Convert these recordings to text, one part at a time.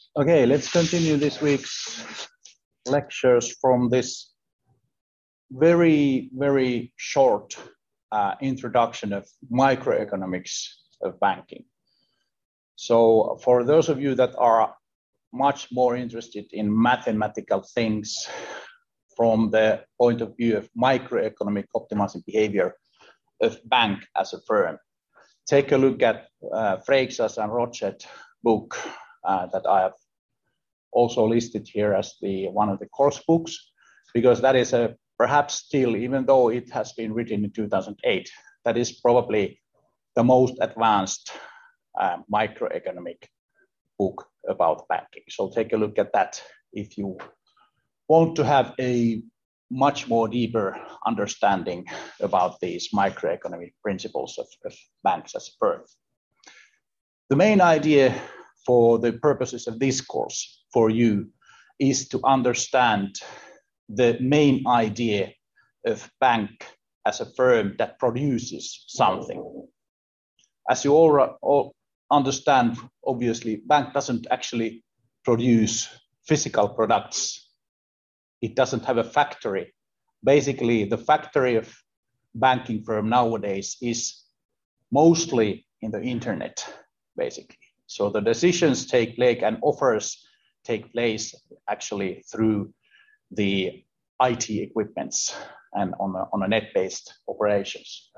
Okay, let's continue this week's lectures from this very, very short introduction of microeconomics of banking. So for those of you that are much more interested in mathematical things from the point of view of microeconomic optimizing behavior of bank as a firm, take a look at Freixas and Rochet book that I have also listed here as one of the course books, because that is perhaps still, even though it has been written in 2008, that is probably the most advanced microeconomic book about banking. So take a look at that if you want to have a much more deeper understanding about these microeconomic principles of banks as a firm. The main idea for the purposes of this course for you is to understand the main idea of bank as a firm that produces something. As you all understand, obviously, bank doesn't actually produce physical products. It doesn't have a factory. Basically, the factory of banking firm nowadays is mostly in the internet, basically. So the decisions take place and offers take place actually through the IT equipments and on a net-based operations.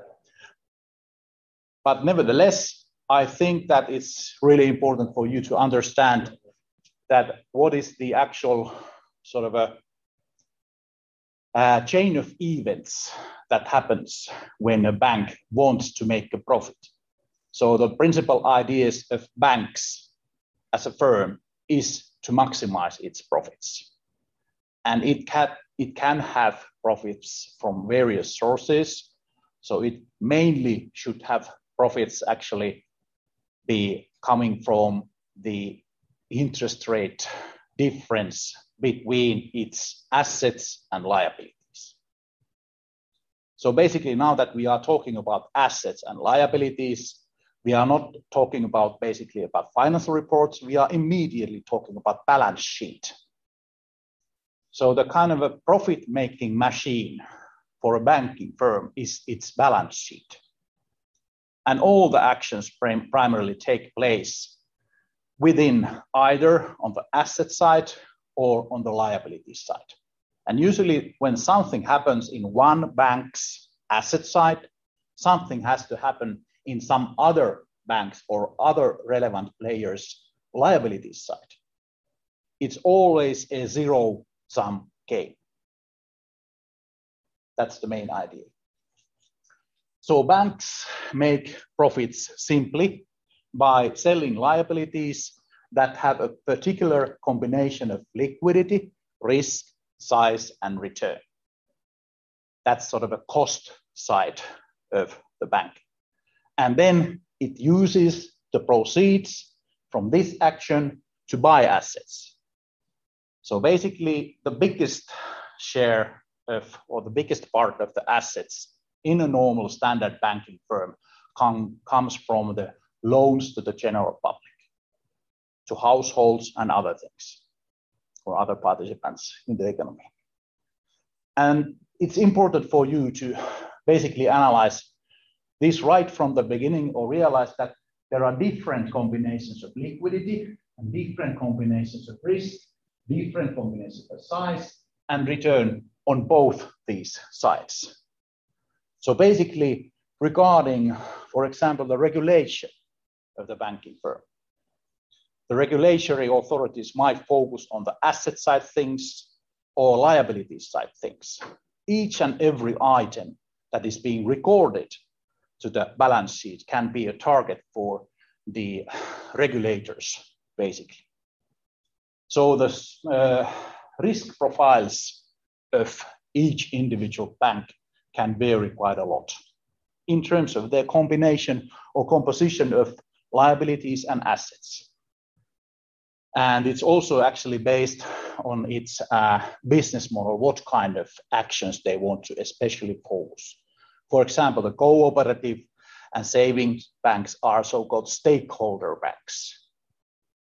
But nevertheless, I think that it's really important for you to understand that what is the actual sort of a chain of events that happens when a bank wants to make a profit. So the principal ideas of banks as a firm is to maximize its profits. And it can have profits from various sources. So it mainly should have profits actually be coming from the interest rate difference between its assets and liabilities. So basically, now that we are talking about assets and liabilities, we are not talking about basically about financial reports. We are immediately talking about balance sheet. So the kind of a profit-making machine for a banking firm is its balance sheet. And all the actions primarily take place within either on the asset side or on the liability side. And usually when something happens in one bank's asset side, something has to happen in some other banks or other relevant players' liability side. It's always a zero-sum game. That's the main idea. So banks make profits simply by selling liabilities that have a particular combination of liquidity, risk, size, and return. That's sort of a cost side of the bank. And then it uses the proceeds from this action to buy assets. So basically, the biggest share of, or the biggest part of the assets in a normal standard banking firm comes from the loans to the general public, to households and other things, or other participants in the economy. And it's important for you to basically analyze this right from the beginning, or realize that there are different combinations of liquidity and different combinations of risk, different combinations of size and return on both these sides. So basically, regarding, for example, the regulation of the banking firm, the regulatory authorities might focus on the asset side things or liability side things. Each and every item that is being recorded to the balance sheet can be a target for the regulators, basically. So the risk profiles of each individual bank can vary quite a lot in terms of their combination or composition of liabilities and assets. And it's also actually based on its business model, what kind of actions they want to especially focus. For example, the cooperative and savings banks are so-called stakeholder banks.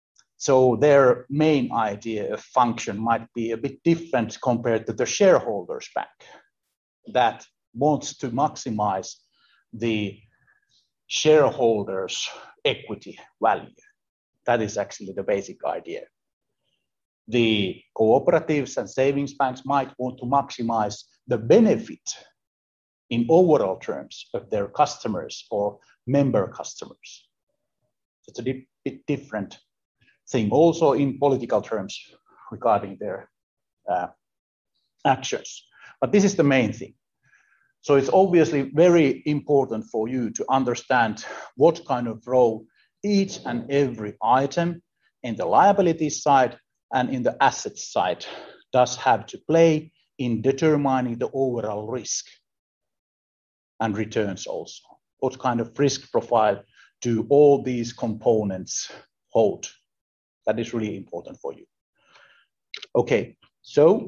So their main idea of function might be a bit different compared to the shareholders bank that wants to maximize the shareholders' equity value. That is actually the basic idea. The cooperatives and savings banks might want to maximize the benefit in overall terms of their customers or member customers. It's a bit different thing also in political terms regarding their actions. But this is the main thing. So it's obviously very important for you to understand what kind of role each and every item in the liability side and in the asset side does have to play in determining the overall risk and returns also. What kind of risk profile do all these components hold? That is really important for you. Okay, so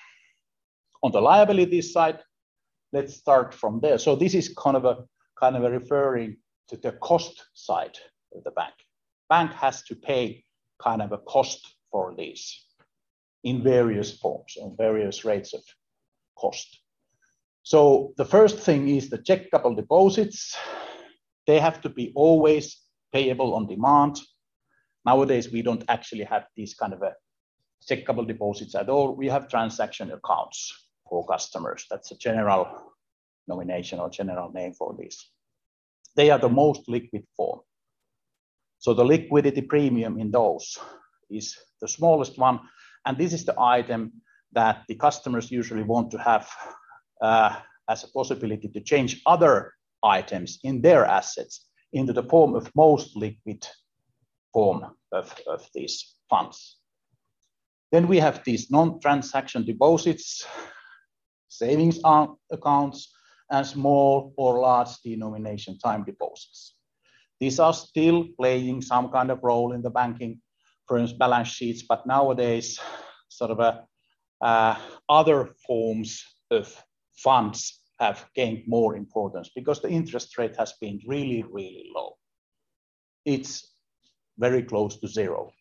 on the liability side, let's start from there. So this is kind of a referring to the cost side of the bank. Bank has to pay kind of a cost for this in various forms and various rates of cost. So the first thing is the checkable deposits. They have to be always payable on demand. Nowadays, we don't actually have these kind of checkable deposits at all. We have transaction accounts for customers. That's a general nomination or general name for this. They are the most liquid form. So the liquidity premium in those is the smallest one. And this is the item that the customers usually want to have as a possibility to change other items in their assets into the form of most liquid form of these funds. Then we have these non-transaction deposits, savings accounts, and small or large denomination time deposits. These are still playing some kind of role in the banking firm's balance sheets, but nowadays sort of other forms of funds have gained more importance because the interest rate has been really, really low. It's very close to zero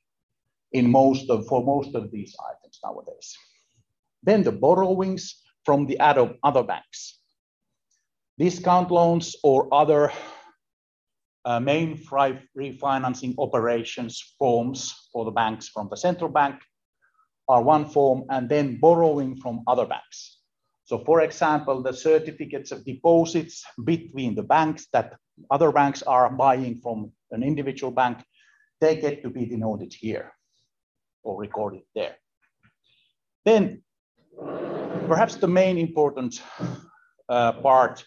for most of these items nowadays. Then the borrowings from the other banks. Discount loans or other main refinancing operations forms for the banks from the central bank are one form, and then borrowing from other banks. So for example, the certificates of deposits between the banks that other banks are buying from an individual bank, they get to be denoted here or recorded there. Then perhaps the main important part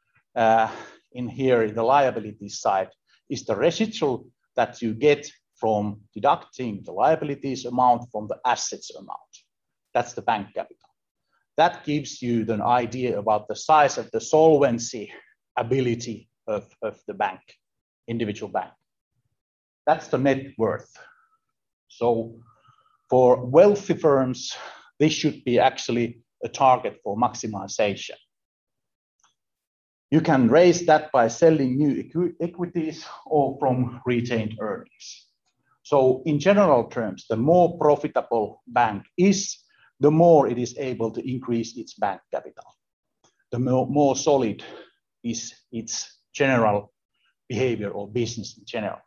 in here in the liability side is the residual that you get from deducting the liabilities amount from the assets amount. That's the bank capital. That gives you an idea about the size of the solvency ability of the bank, individual bank. That's the net worth. So for wealthy firms, this should be actually a target for maximization. You can raise that by selling new equities or from retained earnings. So in general terms, the more profitable bank is, the more it is able to increase its bank capital. The more solid is its general behavior or business in general.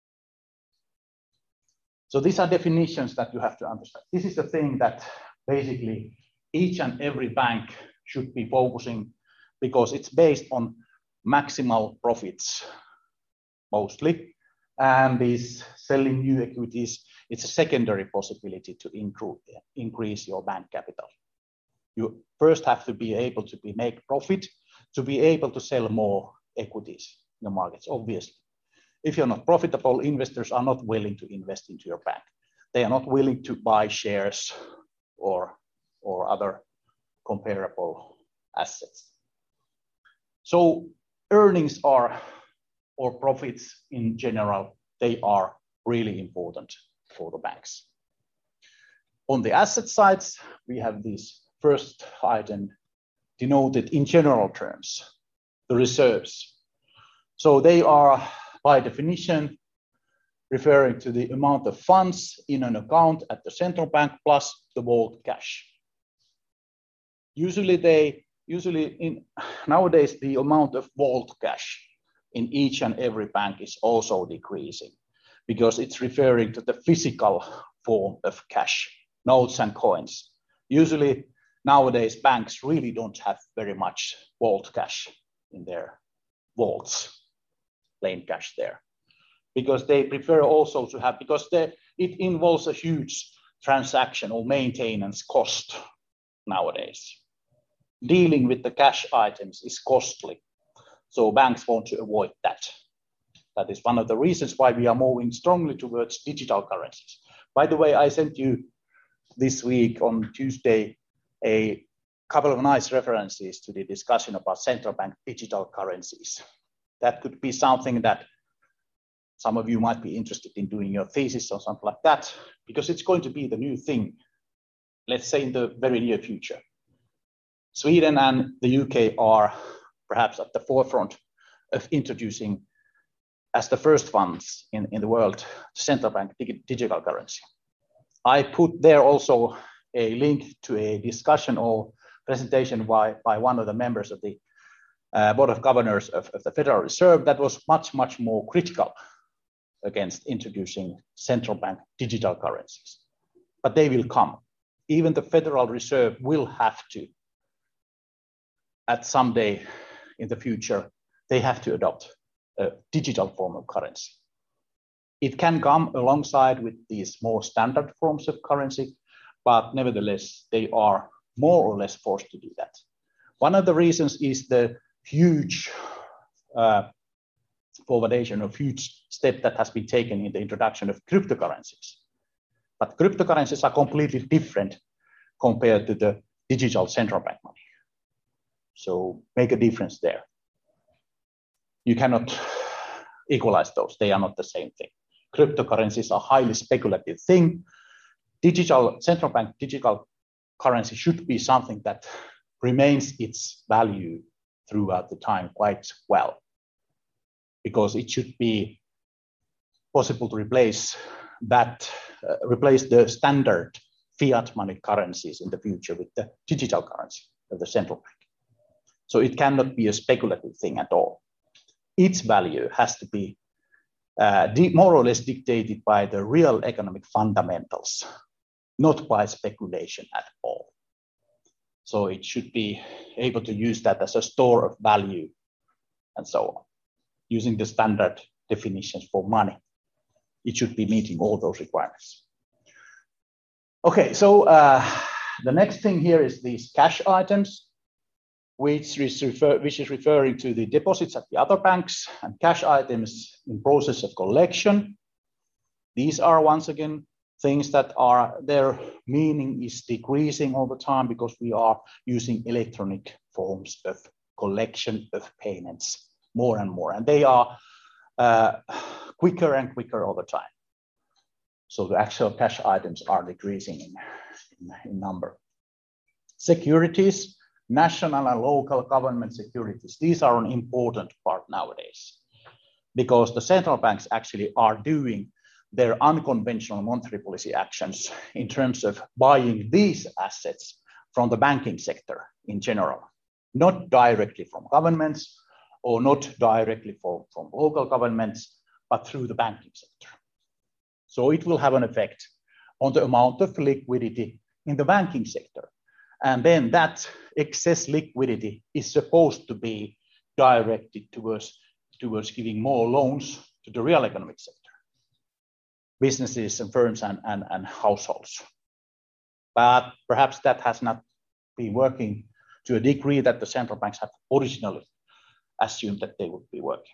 So these are definitions that you have to understand. This is the thing that basically each and every bank should be focusing because it's based on maximal profits mostly. And these selling new equities, it's a secondary possibility to increase your bank capital. You first have to be able to make profit to be able to sell more equities in the markets, obviously. If you're not profitable, investors are not willing to invest into your bank. They are not willing to buy shares or other comparable assets. So earnings or profits in general, they are really important for the banks. On the asset sides, we have this first item denoted in general terms, the reserves. So they are, by definition, referring to the amount of funds in an account at the central bank plus the vault cash. Nowadays, the amount of vault cash in each and every bank is also decreasing because it's referring to the physical form of cash, notes and coins. Usually, nowadays, banks really don't have very much vault cash in their vaults, plain cash there, because they prefer also to have, because it involves a huge transaction or maintenance cost nowadays. Dealing with the cash items is costly, so banks want to avoid that. That is one of the reasons why we are moving strongly towards digital currencies. By the way, I sent you this week on Tuesday a couple of nice references to the discussion about central bank digital currencies. That could be something that some of you might be interested in doing your thesis or something like that, because it's going to be the new thing, let's say in the very near future. Sweden and the UK are perhaps at the forefront of introducing, as the first ones in the world, central bank digital currency. I put there also a link to a discussion or presentation by one of the members of the Board of Governors of the Federal Reserve that was much more critical against introducing central bank digital currencies. But they will come. Even the Federal Reserve will have to, at some day in the future, they have to adopt a digital form of currency. It can come alongside with these more standard forms of currency, but nevertheless, they are more or less forced to do that. One of the reasons is the huge forwardation of huge step that has been taken in the introduction of cryptocurrencies. But cryptocurrencies are completely different compared to the digital central bank money. So make a difference there. You cannot equalize those. They are not the same thing. Cryptocurrencies are a highly speculative thing. Central bank digital currency should be something that remains its value throughout the time quite well, because it should be possible to replace the standard fiat money currencies in the future with the digital currency of the central bank. So it cannot be a speculative thing at all. Its value has to be more or less dictated by the real economic fundamentals, not by speculation at all. So it should be able to use that as a store of value and so on, using the standard definitions for money. It should be meeting all those requirements. Okay, so the next thing here is these cash items, which is referring to the deposits at the other banks and cash items in process of collection. These are once again things that are, their meaning is decreasing all the time because we are using electronic forms of collection of payments more and more, and they are quicker and quicker all the time. So the actual cash items are decreasing in number. Securities, national and local government securities, these are an important part nowadays because the central banks actually are doing their unconventional monetary policy actions in terms of buying these assets from the banking sector in general, not directly from governments or not directly from local governments, but through the banking sector. So it will have an effect on the amount of liquidity in the banking sector. And then that excess liquidity is supposed to be directed towards giving more loans to the real economic sector, businesses and firms and households. But perhaps that has not been working to a degree that the central banks have originally assumed that they would be working.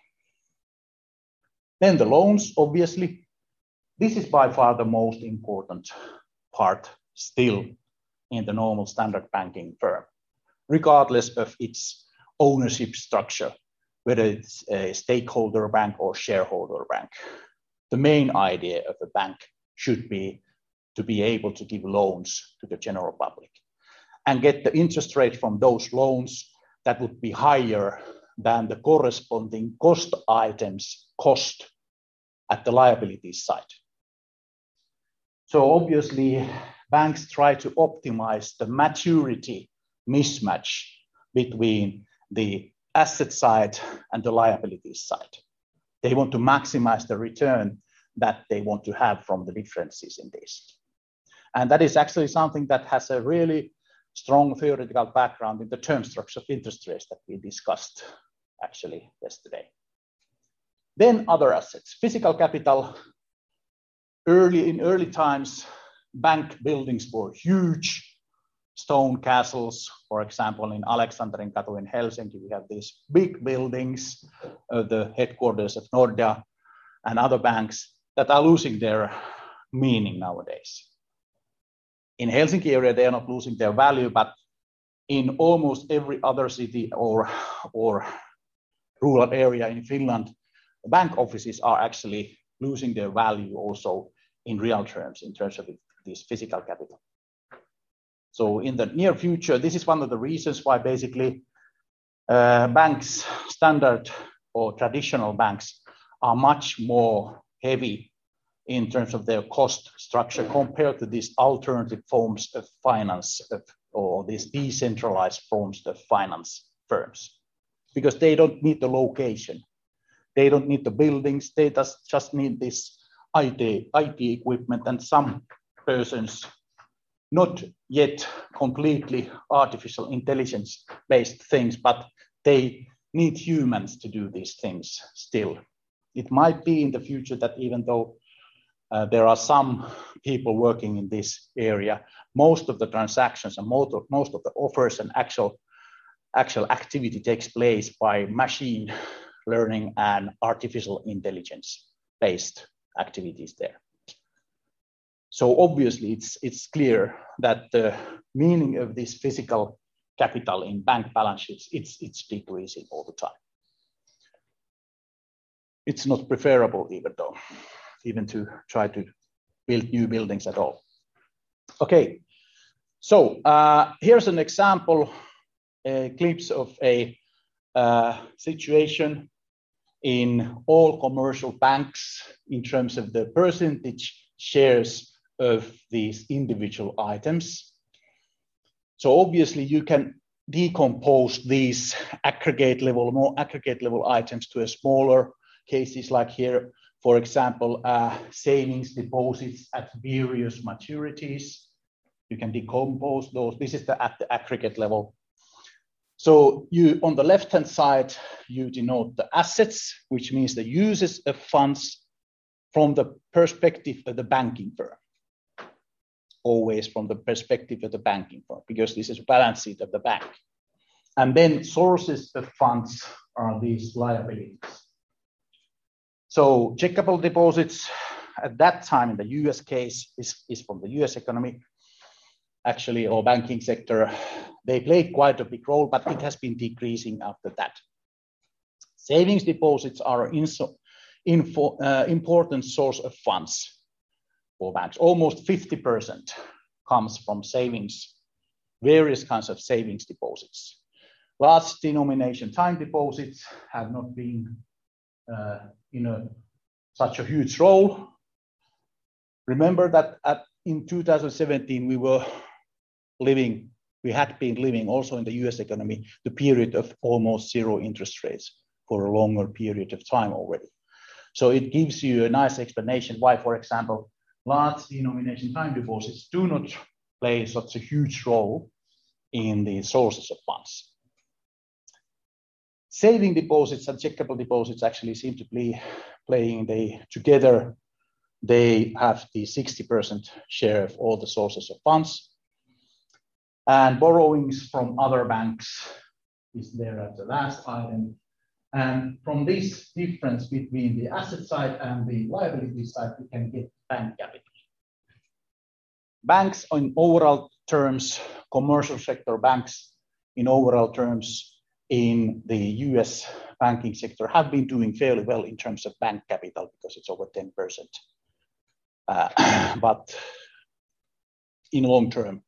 Then the loans, obviously, this is by far the most important part still in the normal standard banking firm, regardless of its ownership structure, whether it's a stakeholder bank or shareholder bank. The main idea of a bank should be to be able to give loans to the general public and get the interest rate from those loans that would be higher than the corresponding cost items cost at the liabilities side. So obviously, banks try to optimize the maturity mismatch between the asset side and the liabilities side. They want to maximize the return that they want to have from the differences in this. And that is actually something that has a really strong theoretical background in the term structure of interest rates that we discussed actually yesterday. Then other assets, physical capital. In early times, bank buildings were huge stone castles. For example, in Aleksanterinкatu in Helsinki, we have these big buildings, the headquarters of Nordea and other banks that are losing their meaning nowadays. In Helsinki area, they are not losing their value, but in almost every other city or rural area in Finland, bank offices are actually losing their value also in real terms, in terms of this physical capital. So in the near future, this is one of the reasons why basically banks, standard or traditional banks, are much more heavy in terms of their cost structure compared to these alternative forms of finance or these decentralized forms of finance firms, because they don't need the location. They don't need the buildings. They just need this IT equipment and some persons, not yet completely artificial intelligence based things, but they need humans to do these things still. It might be in the future that even though there are some people working in this area, most of the transactions and most of the offers and actual activity takes place by machine learning and artificial intelligence based activities there. So obviously it's clear that the meaning of this physical capital in bank balance sheets, it's decreasing all the time. It's not preferable even to try to build new buildings at all. Okay, so here's an example, a glimpse of a situation in all commercial banks in terms of the percentage shares of these individual items. So obviously you can decompose these more aggregate level items to a smaller cases, like here, for example, savings deposits at various maturities. You can decompose those. This is at the aggregate level. So on the left-hand side, you denote the assets, which means the uses of funds from the perspective of the banking firm. Always from the perspective of the banking firm, because this is a balance sheet of the bank. And then sources of funds are these liabilities. So checkable deposits at that time in the US case is from the US economy, actually, or banking sector. They played quite a big role, but it has been decreasing after that. Savings deposits are an important source of funds for banks. Almost 50% comes from savings, various kinds of savings deposits. Large denomination time deposits have not been in such a huge role. Remember that in 2017 we had been living also in the US economy the period of almost zero interest rates for a longer period of time already. So it gives you a nice explanation why, for example, large denomination time deposits do not play such a huge role in the sources of funds. Saving deposits and checkable deposits actually seem to be playing together. They have the 60% share of all the sources of funds. And borrowings from other banks is there at the last item. And from this difference between the asset side and the liability side, we can get bank capital. Banks in overall terms, commercial sector banks in overall terms in the US banking sector have been doing fairly well in terms of bank capital because it's over 10%. But in long term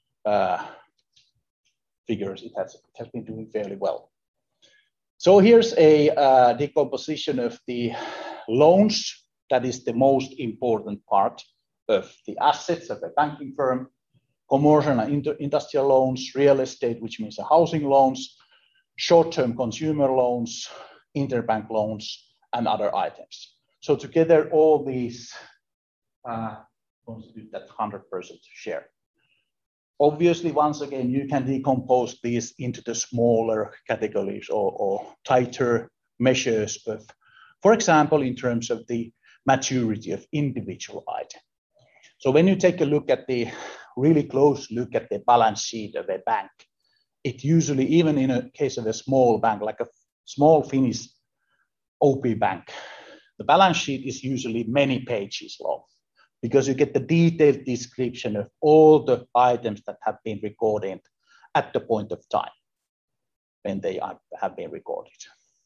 figures, it has been doing fairly well. So here's a decomposition of the loans that is the most important part of the assets of a banking firm, commercial and industrial loans, real estate, which means the housing loans, short-term consumer loans, interbank loans, and other items. So together, all these constitute that 100% share. Obviously, once again, you can decompose these into the smaller categories or tighter measures of, for example, in terms of the maturity of individual item. So when you take a look at the really close look at the balance sheet of a bank, it usually, even in a case of a small bank, like a small Finnish OP bank, the balance sheet is usually many pages long because you get the detailed description of all the items that have been recorded at the point of time when they have been recorded.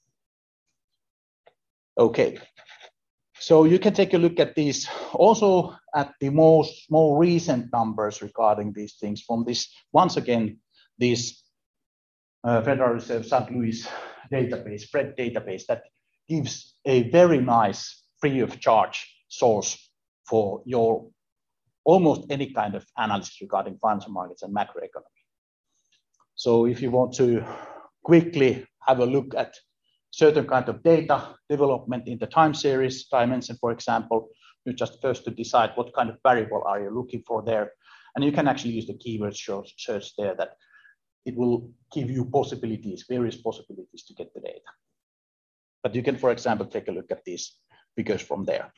Okay, so you can take a look at these, also at the more recent numbers regarding these things from this, once again, this Federal Reserve St. Louis database, FRED database, that gives a very nice free of charge source for your almost any kind of analysis regarding financial markets and macroeconomy. So if you want to quickly have a look at certain kind of data development in the time series dimension, for example, you just first to decide what kind of variable are you looking for there. And you can actually use the keyword search there that it will give you possibilities, various possibilities to get the data. But you can, for example, take a look at these figures from there.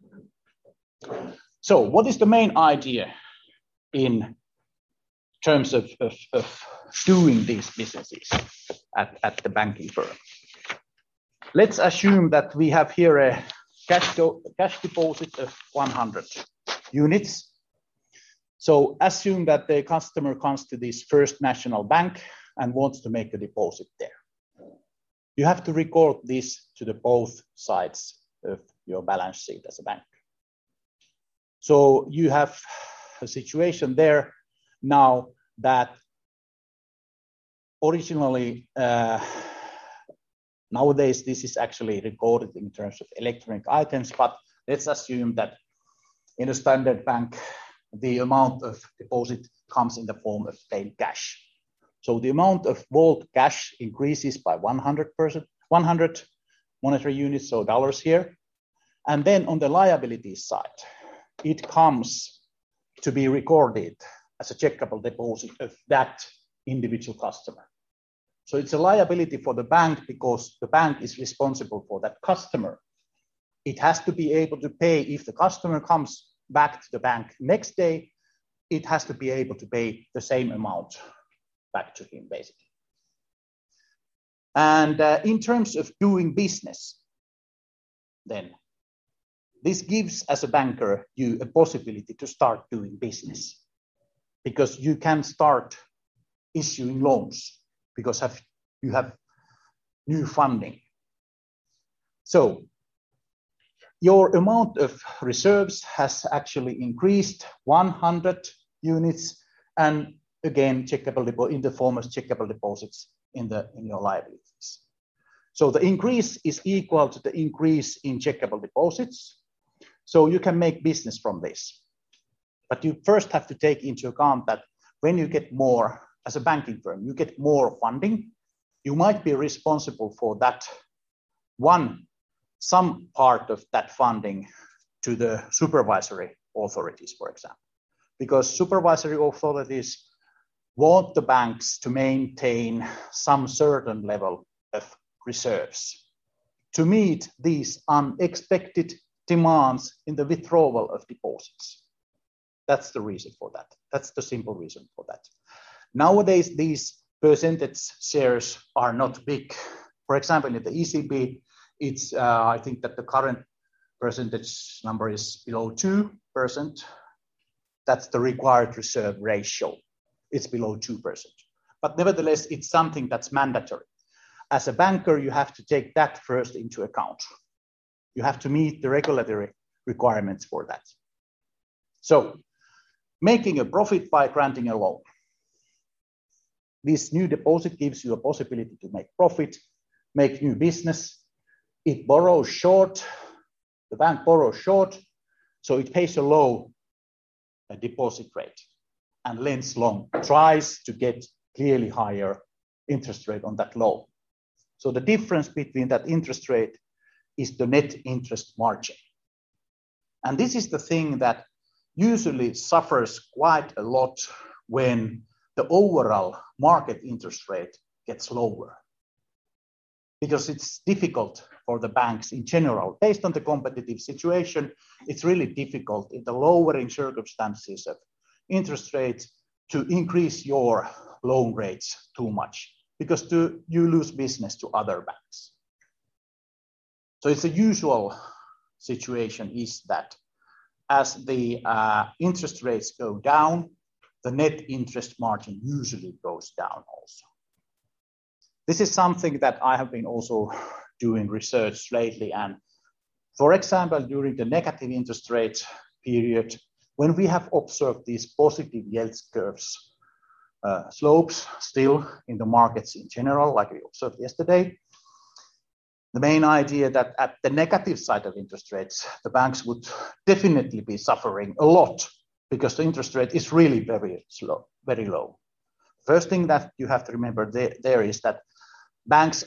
So what is the main idea in terms of doing these businesses at the banking firm? Let's assume that we have here a cash deposit of 100 units. So assume that the customer comes to this First National Bank and wants to make a deposit there. You have to record this to the both sides of your balance sheet as a bank. So you have a situation there now that originally, nowadays, this is actually recorded in terms of electronic items, but let's assume that in a standard bank, the amount of deposit comes in the form of paid cash. So the amount of vault cash increases by 100 monetary units, so dollars here. And then on the liabilities side, it comes to be recorded as a checkable deposit of that individual customer. So it's a liability for the bank because the bank is responsible for that customer. It has to be able to pay if the customer comes back to the bank next day, it has to be able to pay the same amount back to him, basically. And in terms of doing business, then this gives, as a banker, you a possibility to start doing business because you can start issuing loans because you have new funding. So your amount of reserves has actually increased 100 units, and again, checkable deposit in the form of checkable deposits in your liabilities. So the increase is equal to the increase in checkable deposits. So you can make business from this. But you first have to take into account that when you get more, as a banking firm, you get more funding, you might be responsible for that some part of that funding to the supervisory authorities, for example. Because supervisory authorities want the banks to maintain some certain level of reserves to meet these unexpected demands in the withdrawal of deposits. That's the reason for that. That's the simple reason for that. Nowadays, these percentage shares are not big. For example, in the ECB, it's I think that the current percentage number is below 2%. That's the required reserve ratio. It's below 2%. But nevertheless, it's something that's mandatory. As a banker, you have to take that first into account. You have to meet the regulatory requirements for that. So, making a profit by granting a loan. This new deposit gives you a possibility to make profit, make new business. It borrows short. The bank borrows short, so it pays a low deposit rate and lends long, tries to get clearly higher interest rate on that loan. So the difference between that interest rate is the net interest margin. And this is the thing that usually suffers quite a lot when the overall market interest rate gets lower. Because it's difficult for the banks in general, based on the competitive situation, it's really difficult in the lowering circumstances of interest rates to increase your loan rates too much, because you lose business to other banks. So it's a usual situation is that as the interest rates go down, the net interest margin usually goes down also. This is something that I have been also doing research lately. And for example, during the negative interest rate period, when we have observed these positive yield curves, slopes still in the markets in general, like we observed yesterday, the main idea that at the negative side of interest rates, the banks would definitely be suffering a lot because the interest rate is really very very low. First thing that you have to remember there is that banks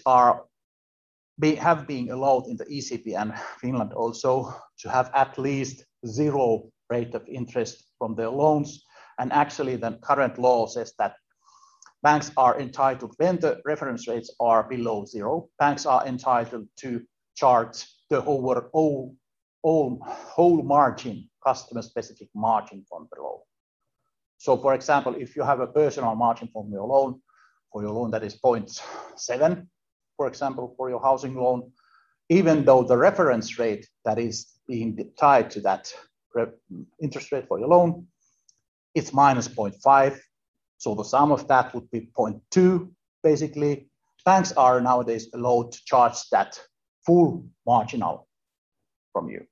have been allowed in the ECB and Finland also to have at least zero rate of interest from their loans. And actually the current law says that banks are entitled, when the reference rates are below zero, banks are entitled to charge the whole margin, customer-specific margin from the loan. So for example, if you have a personal margin from your loan, for your loan that is 0.7, for example, for your housing loan, even though the reference rate that is being tied to that interest rate for your loan, it's minus 0.5. So the sum of that would be 0.2. Basically, banks are nowadays allowed to charge that full marginal from you,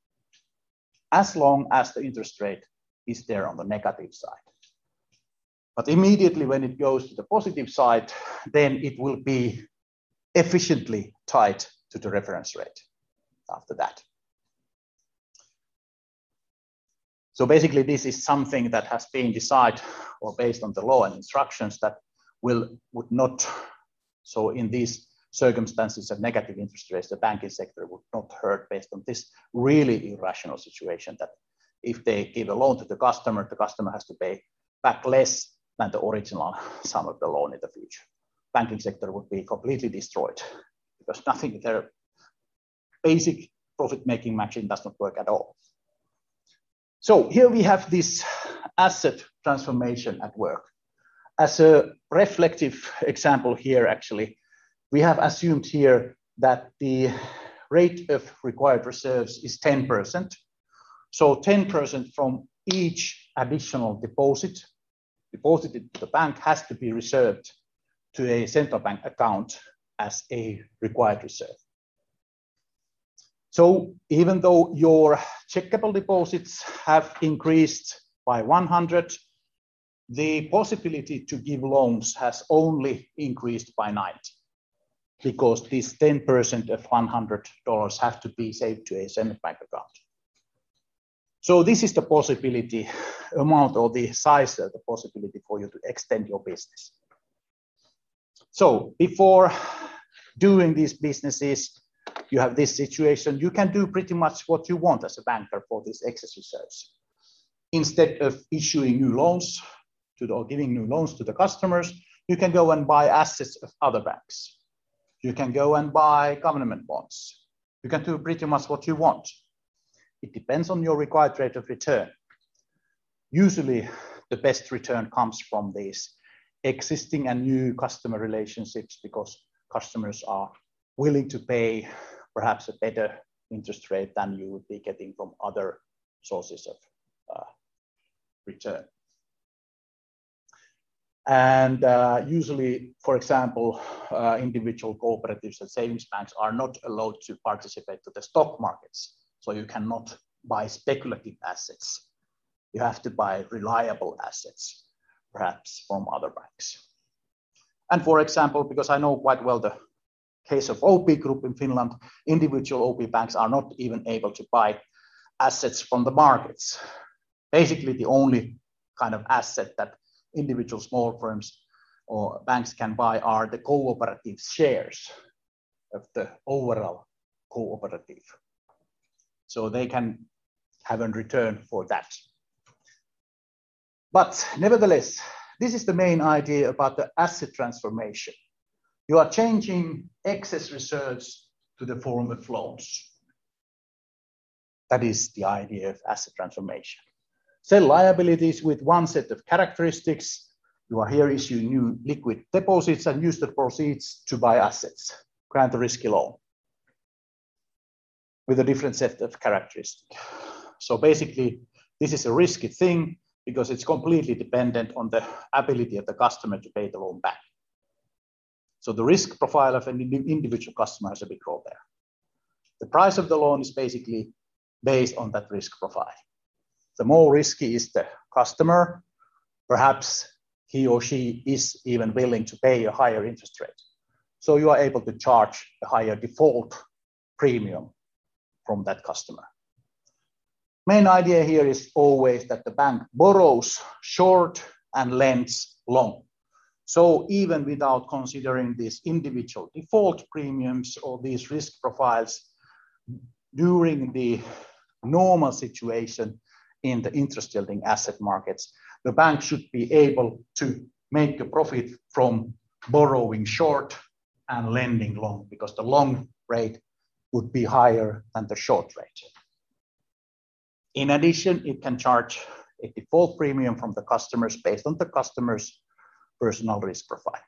as long as the interest rate is there on the negative side. But immediately when it goes to the positive side, then it will be efficiently tied to the reference rate after that. So basically this is something that has been decided or based on the law and instructions that would not, so in these circumstances of negative interest rates, the banking sector would not hurt based on this really irrational situation that if they give a loan to the customer has to pay back less than the original sum of the loan in the future. Banking sector would be completely destroyed because nothing, their basic profit-making machine does not work at all. So here we have this asset transformation at work. As a reflective example here, actually, we have assumed here that the rate of required reserves is 10%. So 10% from each additional deposit deposited to the bank has to be reserved to a central bank account as a required reserve. So even though your checkable deposits have increased by 100, the possibility to give loans has only increased by 90, because this 10% of $100 have to be saved to a central bank account. So this is the possibility amount or the size of the possibility for you to extend your business. So before doing these businesses, you have this situation, you can do pretty much what you want as a banker for these excess reserves. Instead of issuing new loans or giving new loans to the customers, you can go and buy assets of other banks. You can go and buy government bonds. You can do pretty much what you want. It depends on your required rate of return. Usually the best return comes from these existing and new customer relationships, because customers are willing to pay perhaps a better interest rate than you would be getting from other sources of return. And usually, for example, individual cooperatives and savings banks are not allowed to participate to the stock markets. So you cannot buy speculative assets. You have to buy reliable assets, perhaps from other banks. And for example, because I know quite well the case of OP Group in Finland, individual OP banks are not even able to buy assets from the markets. Basically, the only kind of asset that individual small firms or banks can buy are the cooperative shares of the overall cooperative. So they can have a return for that. But nevertheless, this is the main idea about the asset transformation. You are changing excess reserves to the form of loans. That is the idea of asset transformation. Sell liabilities with one set of characteristics. You are here issuing new liquid deposits and use the proceeds to buy assets. Grant a risky loan with a different set of characteristics. So basically, this is a risky thing because it's completely dependent on the ability of the customer to pay the loan back. So the risk profile of an individual customer has a big role there. The price of the loan is basically based on that risk profile. The more risky is the customer, perhaps he or she is even willing to pay a higher interest rate. So you are able to charge a higher default premium from that customer. Main idea here is always that the bank borrows short and lends long. So even without considering these individual default premiums or these risk profiles, during the normal situation in the interest yielding asset markets, the bank should be able to make a profit from borrowing short and lending long, because the long rate would be higher than the short rate. In addition, it can charge a default premium from the customers based on the customer's personal risk profile.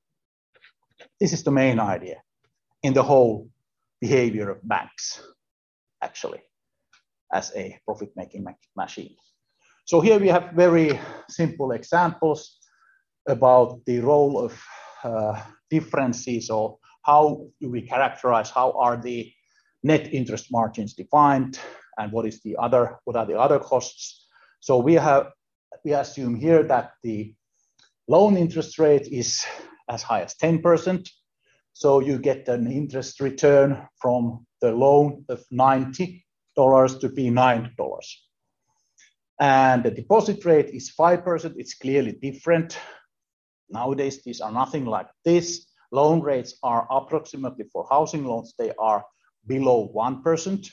This is the main idea in the whole behavior of banks, actually, as a profit-making machine. So here we have very simple examples about the role of differences, or how do we characterize, how are the net interest margins defined, and what are the other costs. So we assume here that the loan interest rate is as high as 10%. So you get an interest return from the loan of $90 to be $9. And the deposit rate is 5%. It's clearly different. Nowadays, these are nothing like this. Loan rates are approximately, for housing loans, they are below 1%.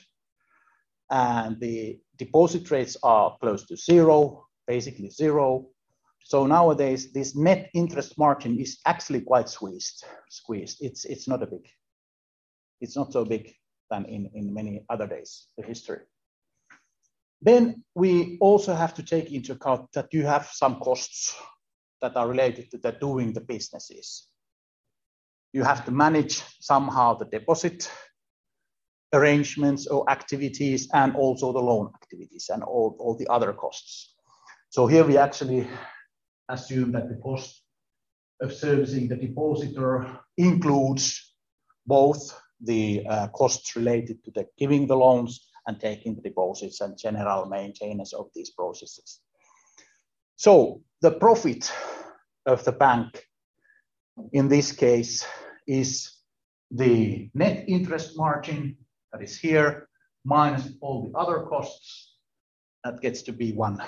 And the deposit rates are close to zero, basically zero. So nowadays, this net interest margin is actually quite squeezed. It's not so big than in many other days of history. Then we also have to take into account that you have some costs that are related to the doing the businesses. You have to manage somehow the deposit arrangements or activities, and also the loan activities and all the other costs. So here we actually assume that the cost of servicing the depositor includes both the costs related to the giving the loans and taking the deposits and general maintenance of these processes. So the profit of the bank in this case is the net interest margin, that is here, minus all the other costs. That gets to be $1.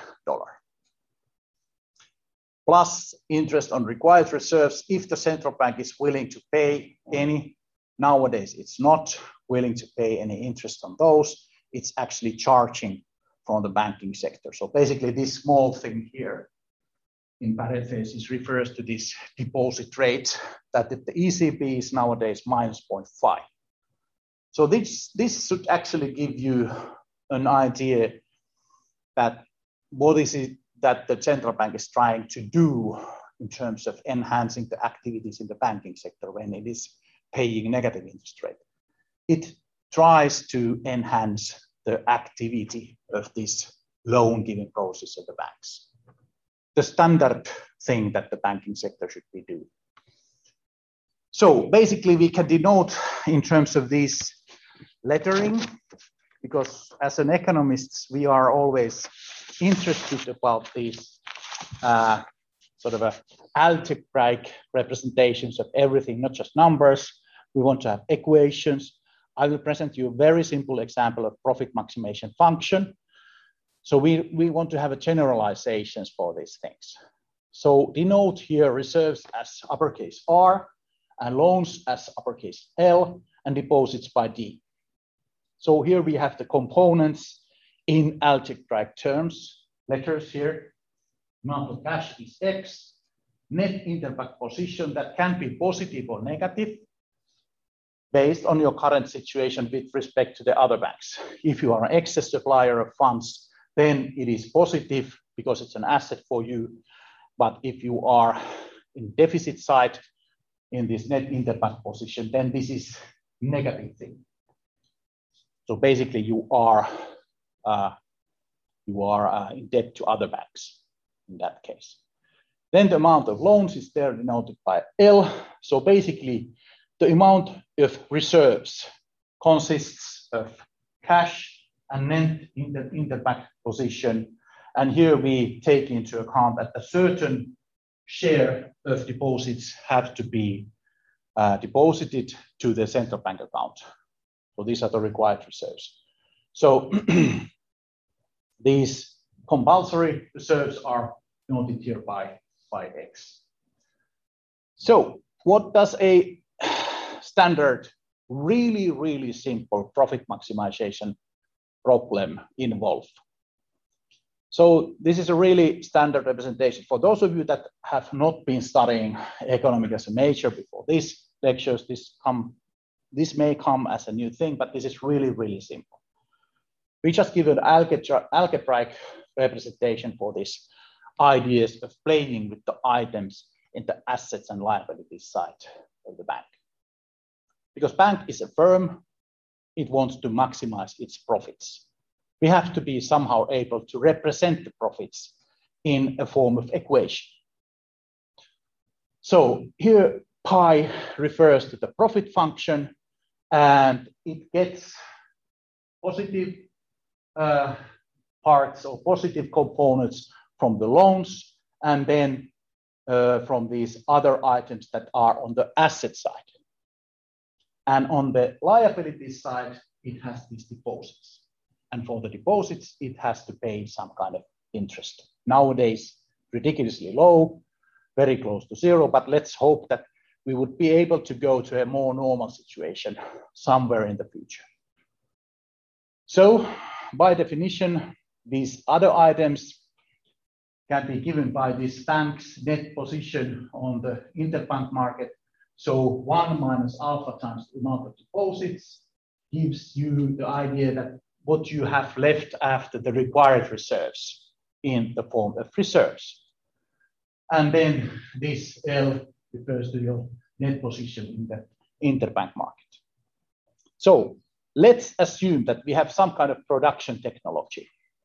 Plus interest on required reserves if the central bank is willing to pay any. Nowadays, it's not willing to pay any interest on those. It's actually charging from the banking sector. So basically, this small thing here in parentheses refers to this deposit rate that the ECB is nowadays minus 0.5. So this should actually give you an idea that what is it that the central bank is trying to do in terms of enhancing the activities in the banking sector when it is paying negative interest rate. It tries to enhance the activity of this loan giving process of the banks. The standard thing that the banking sector should be doing. So basically we can denote in terms of this lettering, because as an economists, we are always interested about these sort of algebraic representations of everything, not just numbers, We want to have equations. I will present you a very simple example of profit maximization function. So we want to have a generalizations for these things. So denote here reserves as uppercase R and loans as uppercase L and deposits by D. So here we have the components in algebraic terms, letters here. Amount of cash is X, net interbank position that can be positive or negative based on your current situation with respect to the other banks. If you are an excess supplier of funds, then it is positive because it's an asset for you. But if you are in deficit side in this net interbank position, then this is negative thing. So basically you are in debt to other banks in that case. Then the amount of loans is there denoted by L. So basically the amount of reserves consists of cash and net interbank position. And here we take into account that a certain share of deposits have to be deposited to the central bank account. So these are the required reserves. So these compulsory reserves are noted here by X. So what does a standard, really simple profit maximization problem involve? So this is a really standard representation. For those of you that have not been studying economics as a major before these lectures, this may come as a new thing, but this is really simple. We just give an algebraic representation for these ideas of playing with the items in the assets and liabilities side of the bank. Because bank is a firm, it wants to maximize its profits. We have to be somehow able to represent the profits in a form of equation. So here pi refers to the profit function, and it gets positive parts or positive components from the loans, and then from these other items that are on the asset side. And on the liability side, it has these deposits. And for the deposits, it has to pay some kind of interest. Nowadays, ridiculously low, very close to zero, but let's hope that we would be able to go to a more normal situation somewhere in the future. So by definition, these other items can be given by this bank's net position on the interbank market. So 1 minus alpha times the amount of deposits gives you the idea that what you have left after the required reserves in the form of reserves. And then this L refers to your net position in the interbank market. So let's assume that we have some kind of production technology.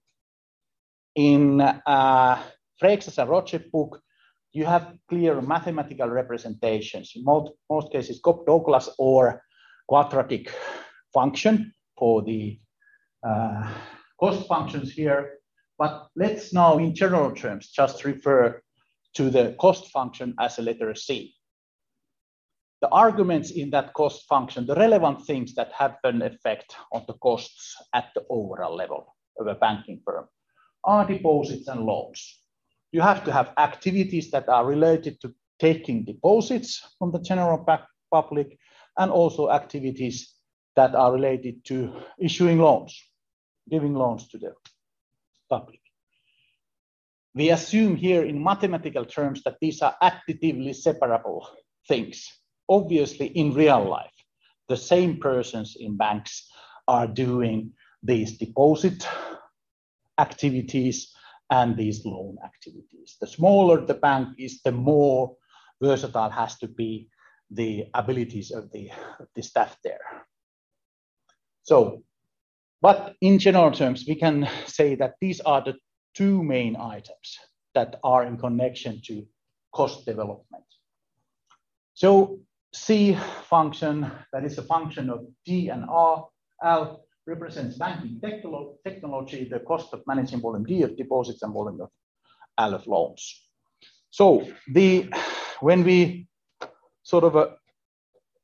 In Freixas and Rothschild book, you have clear mathematical representations, in most cases Cobb-Douglas or quadratic function for the cost functions here. But let's now in general terms just refer to the cost function as a letter C. The arguments in that cost function, the relevant things that have an effect on the costs at the overall level of a banking firm, are deposits and loans. You have to have activities that are related to taking deposits from the general public, and also activities that are related to issuing loans, giving loans to the public. We assume here in mathematical terms that these are additively separable things. Obviously, in real life, the same persons in banks are doing these deposit activities and these loan activities. The smaller the bank is, the more versatile has to be the abilities of the staff there. So, but in general terms, we can say that these are the two main items that are in connection to cost development. So C function, that is a function of D and R, L represents banking technology, the cost of managing volume D of deposits and volume of L of loans. So when we sort of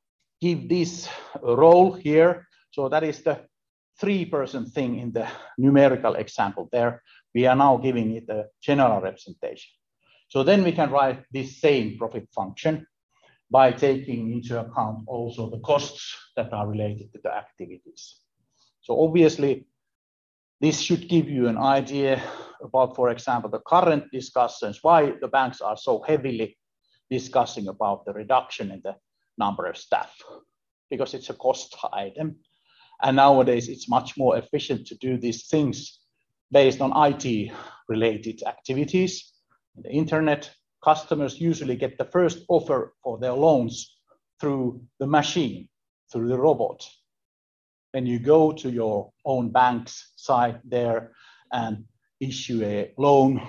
give this role here. So that is the 3% thing in the numerical example there. We are now giving it a general representation. So then we can write this same profit function by taking into account also the costs that are related to the activities. So obviously, this should give you an idea about, for example, the current discussions, why the banks are so heavily discussing about the reduction in the number of staff, because it's a cost item. And nowadays, it's much more efficient to do these things based on IT-related activities. On the internet, customers usually get the first offer for their loans through the machine, through the robot. When you go to your own bank's site there and issue a loan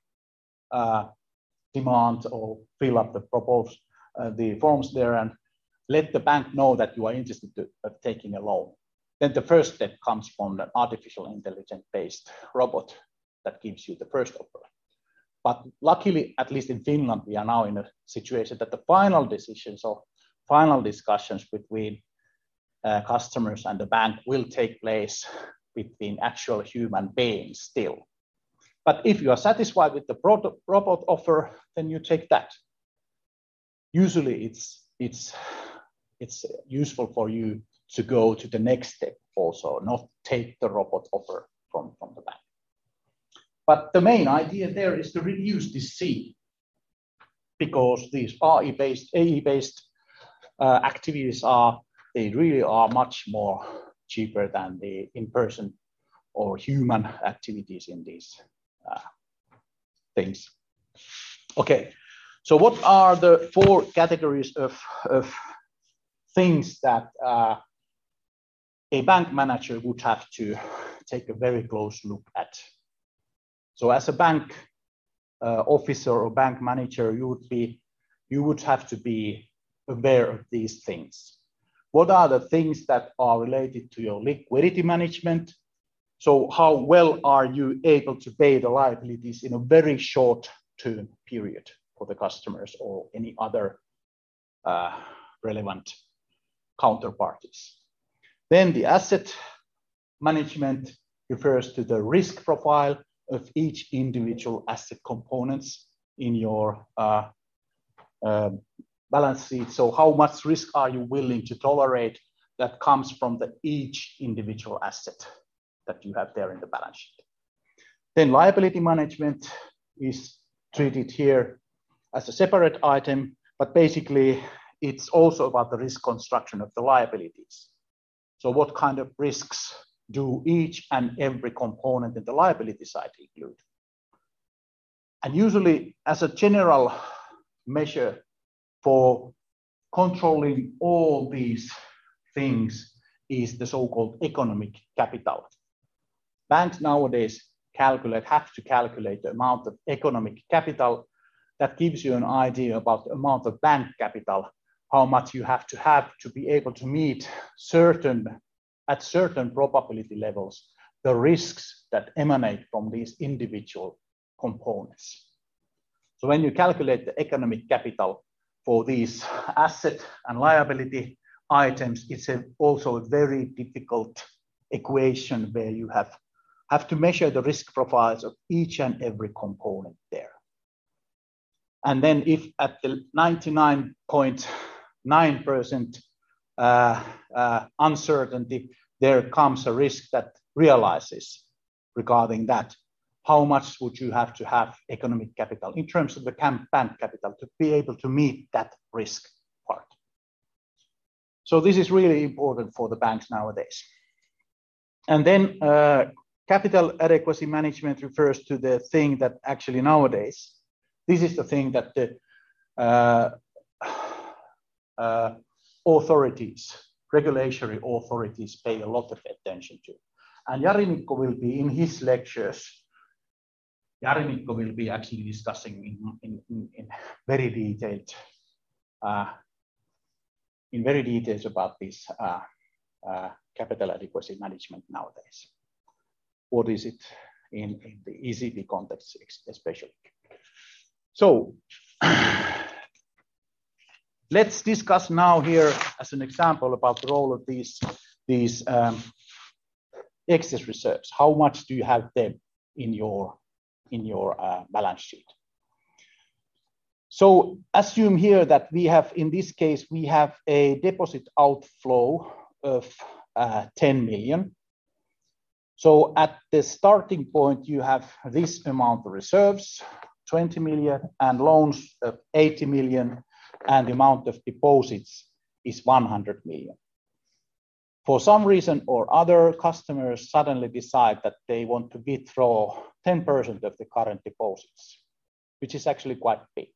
demand or fill up the forms there and let the bank know that you are interested in taking a loan. Then the first step comes from the artificial intelligence-based robot that gives you the first offer. But luckily, at least in Finland, we are now in a situation that the final decisions or final discussions between customers and the bank will take place between actual human beings still. But if you are satisfied with the robot offer, then you take that. Usually it's useful for you to go to the next step also, not take the robot offer from the bank. But the main idea there is to reduce this C, because these AE-based activities they really are much more cheaper than the in-person or human activities in these things. Okay, so what are the 4 categories of things that a bank manager would have to take a very close look at? So as a bank officer or bank manager, you would have to be aware of these things. What are the things that are related to your liquidity management? So how well are you able to pay the liabilities in a very short-term period for the customers or any other relevant counterparties? Then the asset management refers to the risk profile of each individual asset components in your balance sheet. So how much risk are you willing to tolerate that comes from each individual asset that you have there in the balance sheet? Then liability management is treated here as a separate item, but basically it's also about the risk construction of the liabilities. So what kind of risks do each and every component in the liability side include? And usually, as a general measure for controlling all these things is the so-called economic capital. Banks nowadays have to calculate the amount of economic capital that gives you an idea about the amount of bank capital, how much you have to be able to meet at certain probability levels, the risks that emanate from these individual components. So when you calculate the economic capital for these asset and liability items, it's also a very difficult equation where you have to measure the risk profiles of each and every component there. And then if at the 99.9% uncertainty, there comes a risk that realizes regarding that, how much would you have to have economic capital in terms of the bank capital to be able to meet that risk part? So this is really important for the banks nowadays. And then capital adequacy management refers to the thing that actually nowadays, this is the thing that the regulatory authorities pay a lot of attention to. And Jari Mikko will be in his lectures, Jari Mikko will be actually discussing in very details about this capital adequacy management nowadays. What is it in the ECB context especially? So let's discuss now here as an example about the role of these excess reserves. How much do you have them in your balance sheet? So assume here that we have, in this case, we have a deposit outflow of 10 million. So at the starting point, you have this amount of reserves, 20 million, and loans of 80 million, and the amount of deposits is 100 million. For some reason or other, customers suddenly decide that they want to withdraw 10% of the current deposits, which is actually quite big.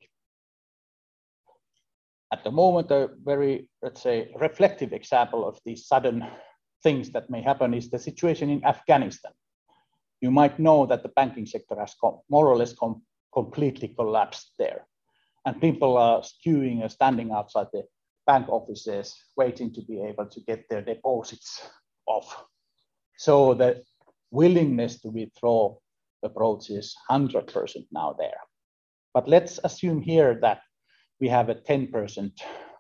At the moment, a very, let's say, reflective example of these sudden things that may happen is the situation in Afghanistan. You might know that the banking sector has more or less completely collapsed there. And people are queuing and standing outside the bank offices, waiting to be able to get their deposits off. So the willingness to withdraw approaches 100% now there. But let's assume here that we have a 10%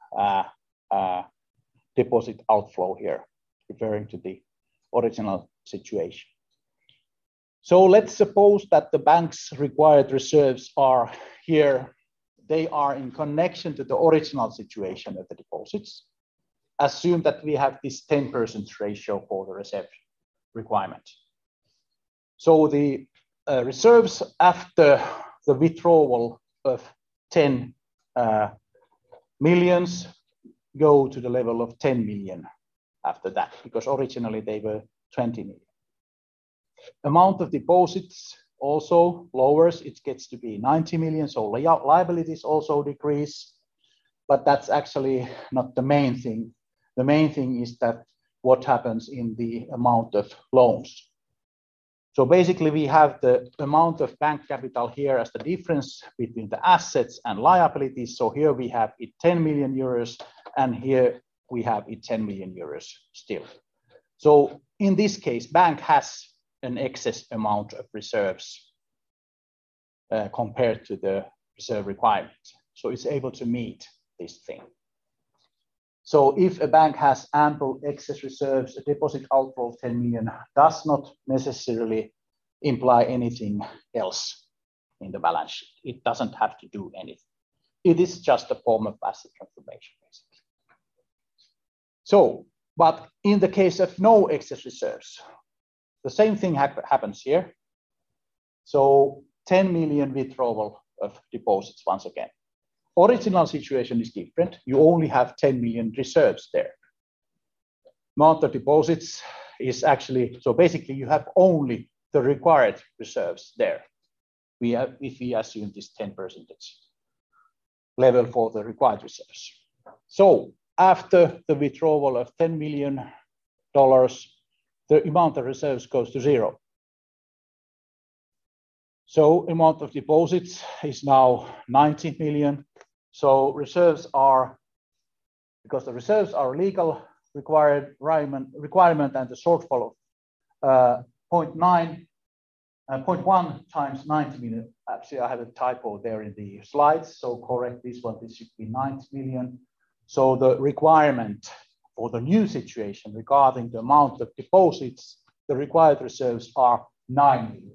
deposit outflow here, referring to the original situation. So let's suppose that the bank's required reserves are here. They are in connection to the original situation of the deposits. Assume that we have this 10% ratio for the reserve requirement. So the reserves after the withdrawal of 10 millions go to the level of 10 million after that, because originally they were 20 million. Amount of deposits also lowers, it gets to be 90 million, so liabilities also decrease, but that's actually not the main thing. The main thing is that what happens in the amount of loans. So basically we have the amount of bank capital here as the difference between the assets and liabilities. So here we have it 10 million euros and here we have it 10 million euros still. So in this case, bank has an excess amount of reserves compared to the reserve requirement. So it's able to meet this thing. So if a bank has ample excess reserves, a deposit outflow of 10 million does not necessarily imply anything else in the balance sheet. It doesn't have to do anything. It is just a form of asset transformation, basically. So, but in the case of no excess reserves, the same thing happens here. So 10 million withdrawal of deposits once again. Original situation is different. You only have 10 million reserves there. Amount of deposits is actually, so basically you have only the required reserves there. If we assume this 10% level for the required reserves. So after the withdrawal of $10 million, the amount of reserves goes to zero. So amount of deposits is now 90 million. So reserves are, because the reserves are legal requirement and the shortfall of 0.1 times 90 million. Actually, I have a typo there in the slides, so correct this one. This should be 90 million. So the requirement for the new situation regarding the amount of deposits, the required reserves are 9 million.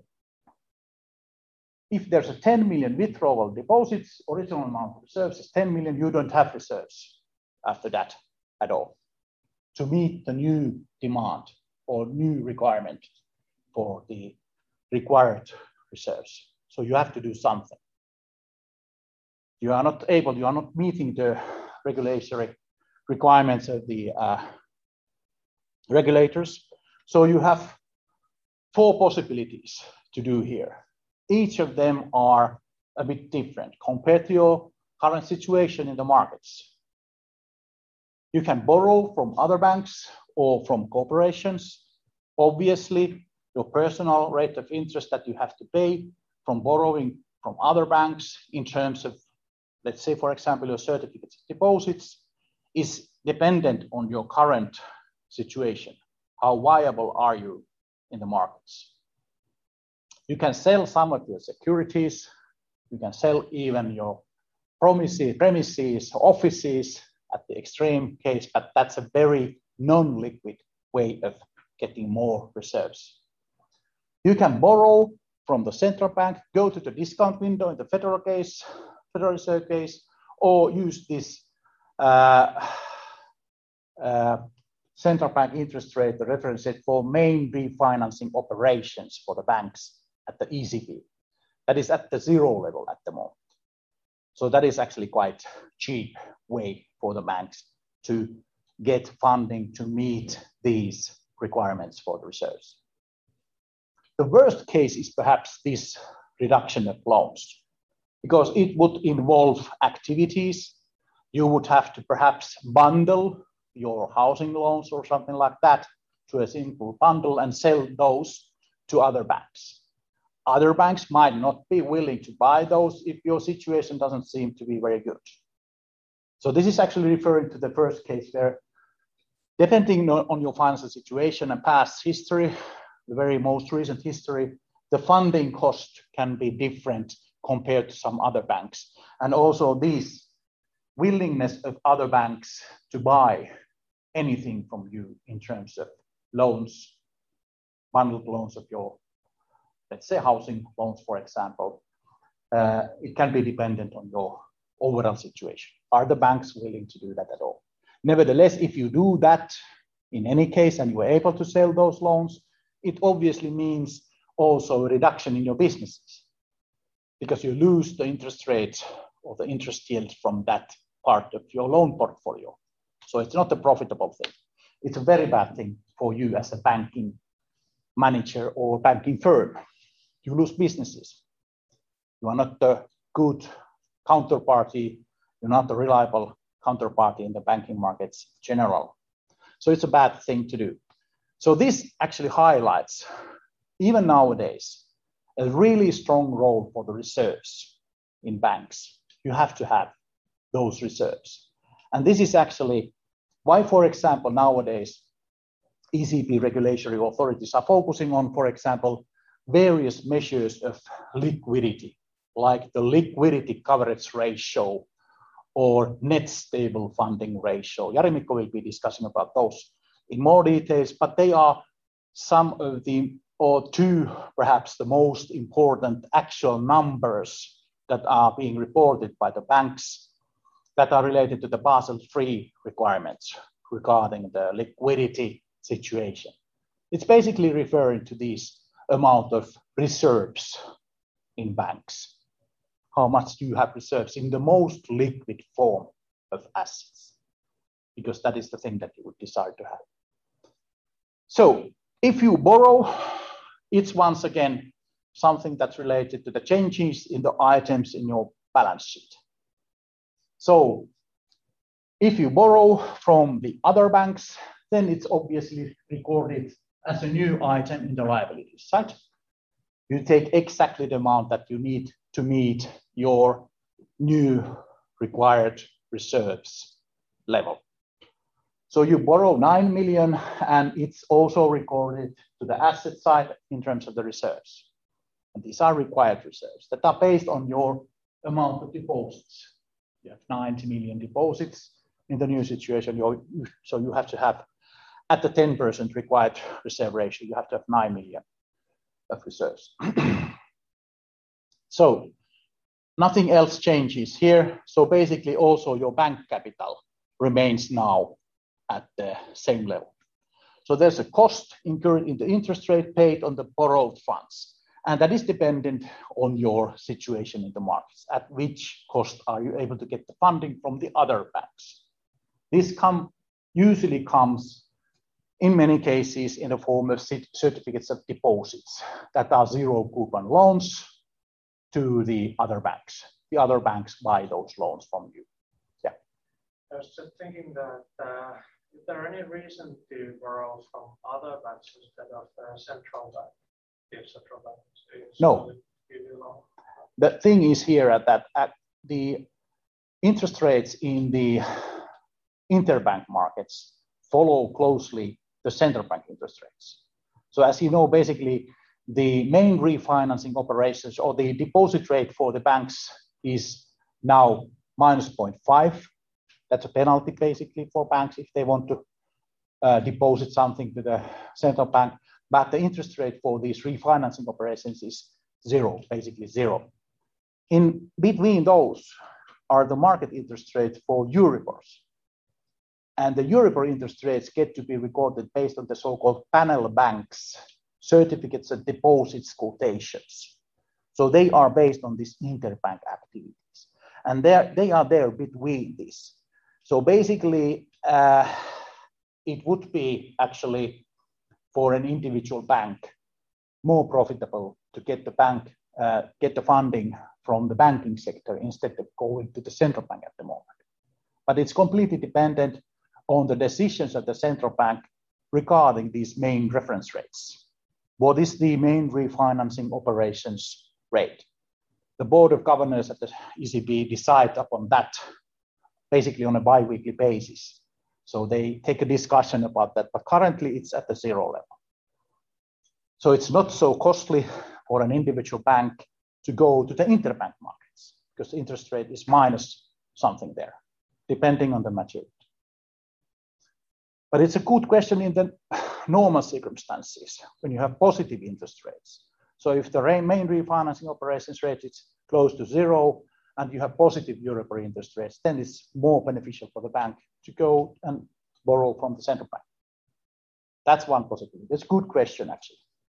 If there's a 10 million withdrawal deposits, original amount of reserves is 10 million, you don't have reserves after that at all to meet the new demand or new requirement for the required reserves. So you have to do something. You are not meeting the regulatory requirements of the regulators. So you have 4 possibilities to do here. Each of them are a bit different compared to your current situation in the markets. You can borrow from other banks or from corporations. Obviously, your personal rate of interest that you have to pay from borrowing from other banks in terms of, let's say, for example, your certificates of deposits is dependent on your current situation. How viable are you in the markets? You can sell some of your securities. You can sell even your premises, offices at the extreme case, but that's a very non-liquid way of getting more reserves. You can borrow from the central bank, go to the discount window in the Federal Reserve case, or use this central bank interest rate, the reference rate for main refinancing operations for the banks at the ECB. That is at the zero level at the moment. So that is actually quite cheap way for the banks to get funding to meet these requirements for the reserves. The worst case is perhaps this reduction of loans, because it would involve activities. You would have to perhaps bundle your housing loans or something like that to a simple bundle and sell those to other banks. Other banks might not be willing to buy those if your situation doesn't seem to be very good. So this is actually referring to the first case where, depending on your financial situation and past history, the very most recent history, the funding cost can be different compared to some other banks. And also this willingness of other banks to buy anything from you in terms of loans, bundled loans of your, let's say, housing loans, for example, it can be dependent on your overall situation. Are the banks willing to do that at all? Nevertheless, if you do that in any case and you are able to sell those loans, it obviously means also a reduction in your businesses, because you lose the interest rate or the interest yield from that part of your loan portfolio. So it's not a profitable thing. It's a very bad thing for you as a banking manager or banking firm. You lose businesses. You are not a good counterparty. You're not a reliable counterparty in the banking markets in general. So it's a bad thing to do. So this actually highlights, even nowadays, a really strong role for the reserves in banks. You have to have those reserves. And this is actually why, for example, nowadays, ECB regulatory authorities are focusing on, for example, various measures of liquidity, like the liquidity coverage ratio or net stable funding ratio. Jari-Mikko will be discussing about those in more details, but they are some of the, or two, perhaps the most important actual numbers that are being reported by the banks that are related to the Basel III requirements regarding the liquidity situation. It's basically referring to this amount of reserves in banks. How much do you have reserves in the most liquid form of assets? Because that is the thing that you would decide to have. So if you borrow, it's once again something that's related to the changes in the items in your balance sheet. So if you borrow from the other banks, then it's obviously recorded as a new item in the liabilities side. You take exactly the amount that you need to meet your new required reserves level. So you borrow 9 million and it's also recorded to the asset side in terms of the reserves. And these are required reserves that are based on your amount of deposits. You have 90 million deposits in the new situation. So you have to have, at the 10% required reserve ratio, you have to have 9 million of reserves. So nothing else changes here. So basically also your bank capital remains now at the same level. So there's a cost incurred in the interest rate paid on the borrowed funds. And that is dependent on your situation in the markets. At which cost are you able to get the funding from the other banks? This usually comes in many cases in the form of certificates of deposits that are zero coupon loans to the other banks. The other banks buy those loans from you. Yeah. I was just thinking that is there any reason to borrow from other banks instead of the central bank? Central bank? No. The thing is here that at the interest rates in the interbank markets follow closely the central bank interest rates. So as you know, basically the main refinancing operations or the deposit rate for the banks is now minus 0.5. That's a penalty basically for banks if they want to deposit something to the central bank. But the interest rate for these refinancing operations is zero, basically zero. In between those are the market interest rates for Euribors. And the Euribor interest rates get to be recorded based on the so-called panel banks, certificates of deposits quotations. So they are based on these interbank activities. And they are there between this. So basically, it would be actually for an individual bank more profitable to get the funding from the banking sector instead of going to the central bank at the moment. But it's completely dependent on the decisions of the central bank regarding these main reference rates. What is the main refinancing operations rate? The Board of Governors at the ECB decide upon that basically on a bi-weekly basis. So they take a discussion about that, but currently it's at the zero level. So it's not so costly for an individual bank to go to the interbank markets because the interest rate is minus something there, depending on the maturity. But it's a good question in the normal circumstances when you have positive interest rates. So if the main refinancing operations rate is close to zero and you have positive Euribor interest rates, then it's more beneficial for the bank to go and borrow from the central bank. That's one possibility. That's a good question, actually.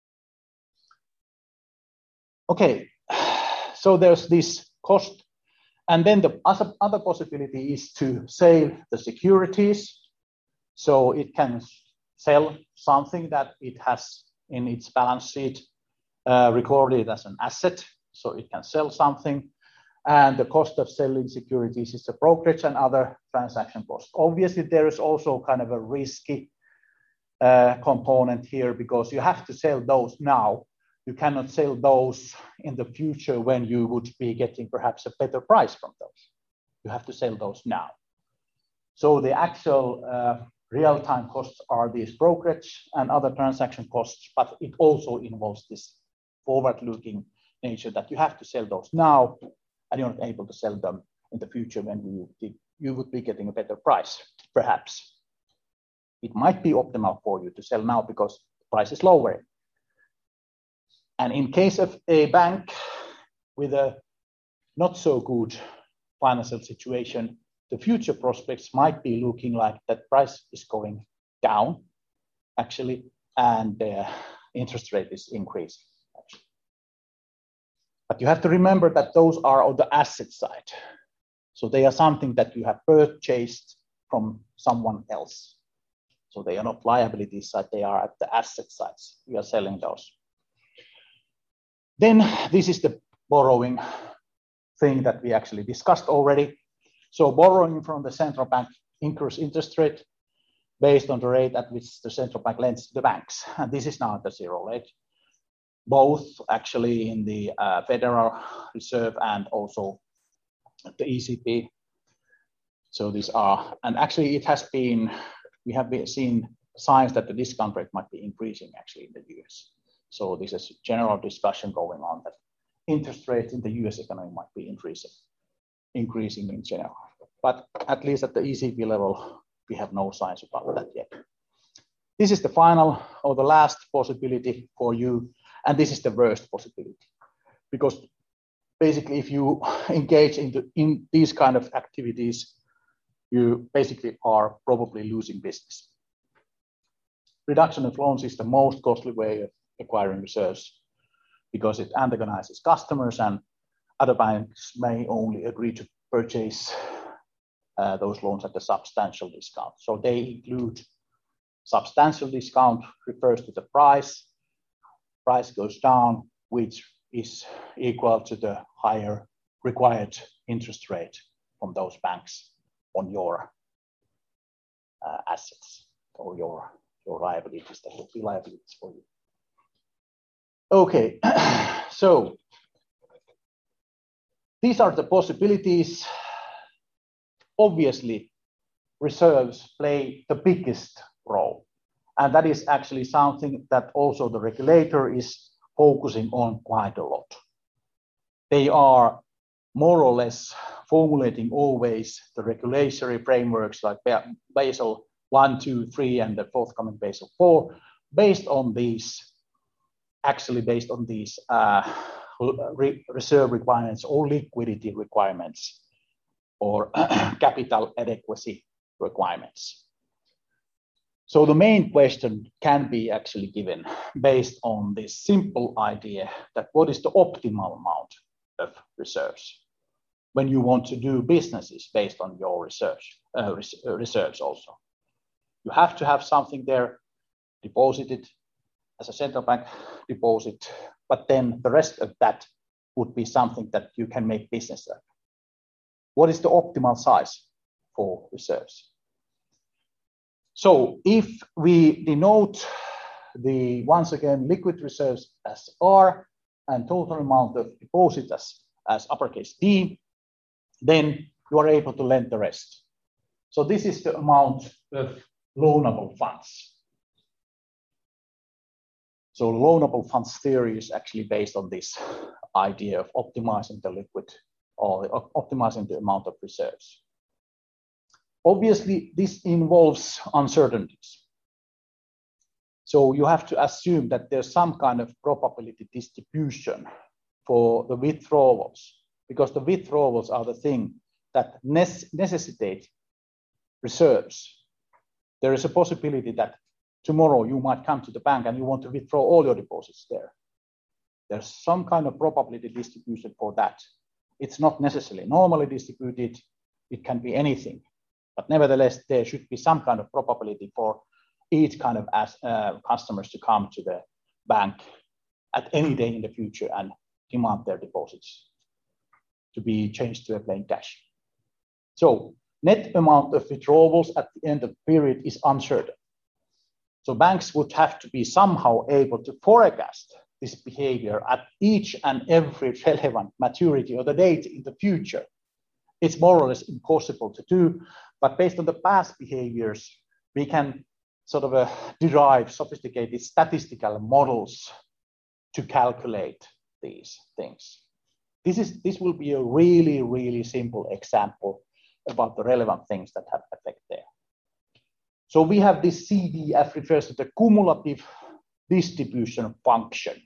Okay, so there's this cost. And then the other possibility is to sell the securities. So it can sell something that it has in its balance sheet recorded as an asset. So it can sell something. And the cost of selling securities is the brokerage and other transaction costs. Obviously, there is also kind of a risky component here because you have to sell those now. You cannot sell those in the future when you would be getting perhaps a better price from those. You have to sell those now. So the actual real-time costs are these brokerage and other transaction costs, but it also involves this forward-looking nature that you have to sell those now and you're not able to sell them in the future when you would be getting a better price, perhaps. It might be optimal for you to sell now because the price is lower. And in case of a bank with a not so good financial situation, the future prospects might be looking like that price is going down, actually, and the interest rate is increasing. Actually. But you have to remember that those are on the asset side. So they are something that you have purchased from someone else. So they are not liability side, they are at the asset sides. We are selling those. Then this is the borrowing thing that we actually discussed already. So borrowing from the central bank increases interest rate based on the rate at which the central bank lends to the banks. And this is now at the zero rate, both actually in the Federal Reserve and also at the ECB. So these are, and actually it has been, we have seen signs that the discount rate might be increasing actually in the US. So this is general discussion going on that interest rates in the US economy might be increasing in general. But at least at the ECB level, we have no signs about that yet. This is the final or the last possibility for you, and this is the worst possibility. Because basically if you engage in these kind of activities, you basically are probably losing business. Reduction of loans is the most costly way of acquiring reserves because it antagonizes customers and other banks may only agree to purchase those loans at a substantial discount. So they include substantial discount refers to the price. Price goes down, which is equal to the higher required interest rate from those banks on your assets or your liabilities. That will be liabilities for you. Okay, so these are the possibilities. Obviously, reserves play the biggest role. And that is actually something that also the regulator is focusing on quite a lot. They are more or less formulating always the regulatory frameworks like Basel 1, 2, 3, and the forthcoming Basel 4, based on these reserve requirements or liquidity requirements or capital adequacy requirements. So the main question can be actually given based on this simple idea that what is the optimal amount of reserves when you want to do businesses based on your reserves also. You have to have something there deposited as a central bank deposit, but then the rest of that would be something that you can make business of. What is the optimal size for reserves? So if we denote the, once again, liquid reserves as R and total amount of deposits as uppercase D, then you are able to lend the rest. So this is the amount of loanable funds. So loanable funds theory is actually based on this idea of optimizing the liquid or optimizing the amount of reserves. Obviously, this involves uncertainties. So you have to assume that there's some kind of probability distribution for the withdrawals, because the withdrawals are the thing that necessitate reserves. There is a possibility that tomorrow you might come to the bank and you want to withdraw all your deposits there. There's some kind of probability distribution for that. It's not necessarily normally distributed. It can be anything. But nevertheless, there should be some kind of probability for each kind of customers to come to the bank at any day in the future and demand their deposits to be changed to a plain cash. So net amount of withdrawals at the end of the period is uncertain. So banks would have to be somehow able to forecast this behavior at each and every relevant maturity or the date in the future. It's more or less impossible to do, but based on the past behaviors, we can sort of derive sophisticated statistical models to calculate these things. This will be a really, really simple example about the relevant things that have effect there. So we have this CDF refers to the cumulative distribution function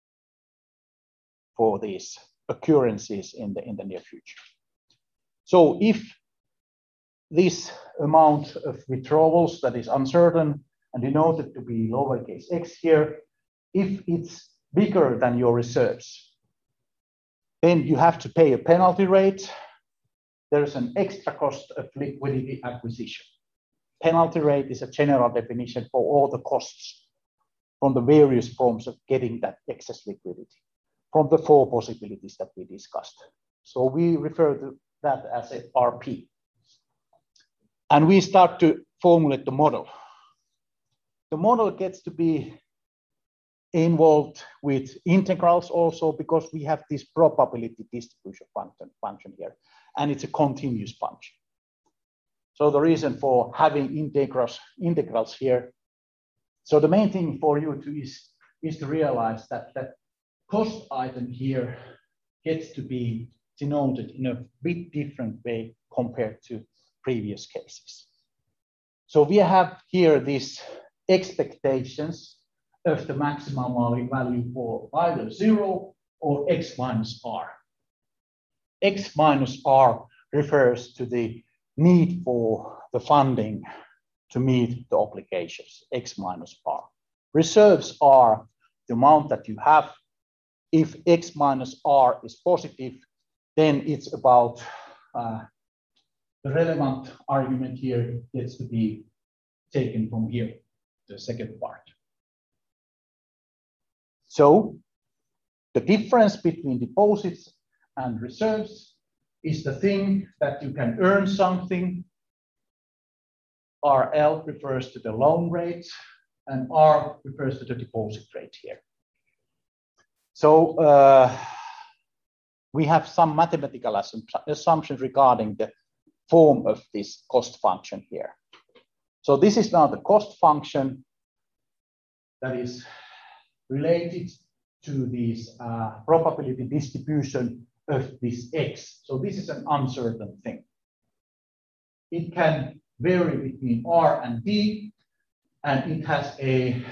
for these occurrences in the near future. So if this amount of withdrawals that is uncertain and denoted to be lowercase x here, if it's bigger than your reserves, then you have to pay a penalty rate. There's an extra cost of liquidity acquisition. Penalty rate is a general definition for all the costs from the various forms of getting that excess liquidity from the four possibilities that we discussed. So we refer to that as a RP. And we start to formulate the model. The model gets to be involved with integrals also because we have this probability distribution function here, and it's a continuous function. So the reason for having integrals here. So the main thing for you is to realize that that cost item here gets to be denoted in a bit different way compared to previous cases. So we have here these expectations of the maximum value for either 0 or x minus r. X minus r refers to the need for the funding to meet the obligations, x minus r. Reserves are the amount that you have. If x minus r is positive, then it's about the relevant argument here gets to be taken from here, the second part. So the difference between deposits and reserves is the thing that you can earn something. RL refers to the loan rate and R refers to the deposit rate here. So we have some mathematical assumptions regarding the form of this cost function here. So this is now the cost function that is related to this probability distribution of this x. So this is an uncertain thing. It can vary between r and d, and it has a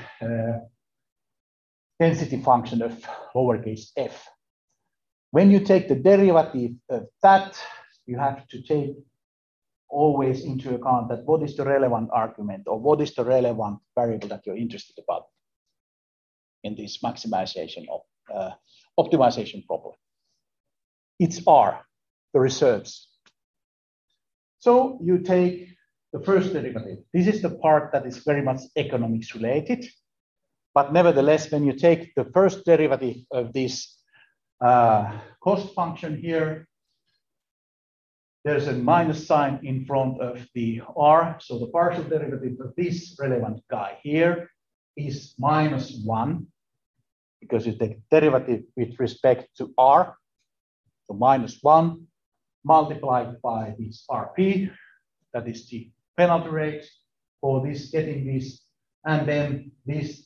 density function of lowercase f. When you take the derivative of that, you have to take always into account that what is the relevant argument or what is the relevant variable that you're interested about in this maximization of optimization problem. It's R, the reserves. So you take the first derivative. This is the part that is very much economics related. But nevertheless, when you take the first derivative of this cost function here, there's a minus sign in front of the R. So the partial derivative of this relevant guy here is -1, because you take derivative with respect to R. So -1 multiplied by this RP, that is the penalty rate for this, getting this, and then this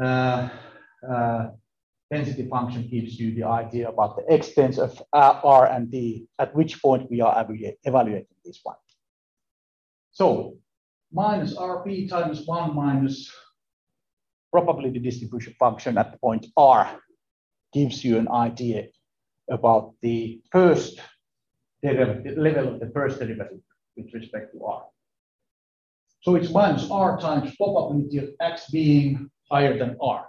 density function gives you the idea about the extents of R and D, at which point we are evaluating this one. So minus RP times 1 minus probability distribution function at the point R gives you an idea about the first derivative, level of the first derivative with respect to R. So it's minus R times probability of X being higher than R.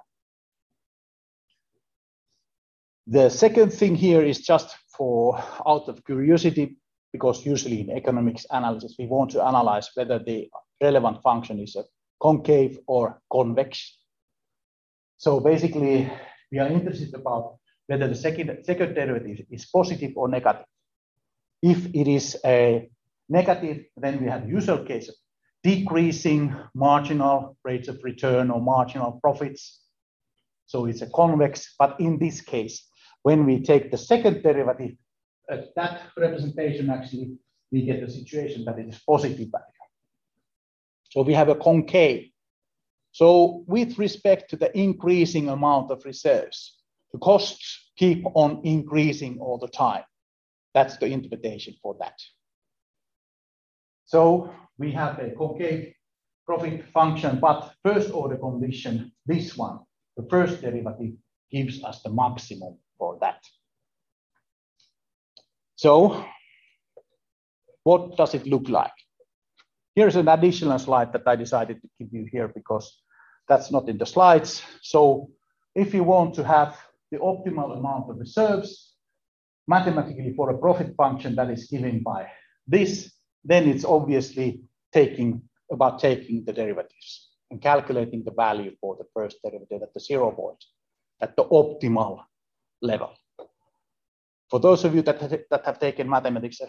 The second thing here is just for out of curiosity, because usually in economics analysis, we want to analyze whether the relevant function is a concave or convex. So basically, we are interested about whether the second derivative is positive or negative. If it is a negative, then we have the usual case of decreasing marginal rates of return or marginal profits. So it's a convex, but in this case, when we take the second derivative, that representation actually, we get a situation that it is positive value. So we have a concave. So with respect to the increasing amount of reserves, the costs keep on increasing all the time. That's the interpretation for that. So we have a concave profit function, but first order condition, this one, the first derivative gives us the maximum for that. So what does it look like? Here's an additional slide that I decided to give you here because that's not in the slides. So if you want to have the optimal amount of reserves mathematically for a profit function that is given by this, then it's obviously taking the derivatives and calculating the value for the first derivative at the 0 point, at the optimal level. For those of you that have taken mathematics,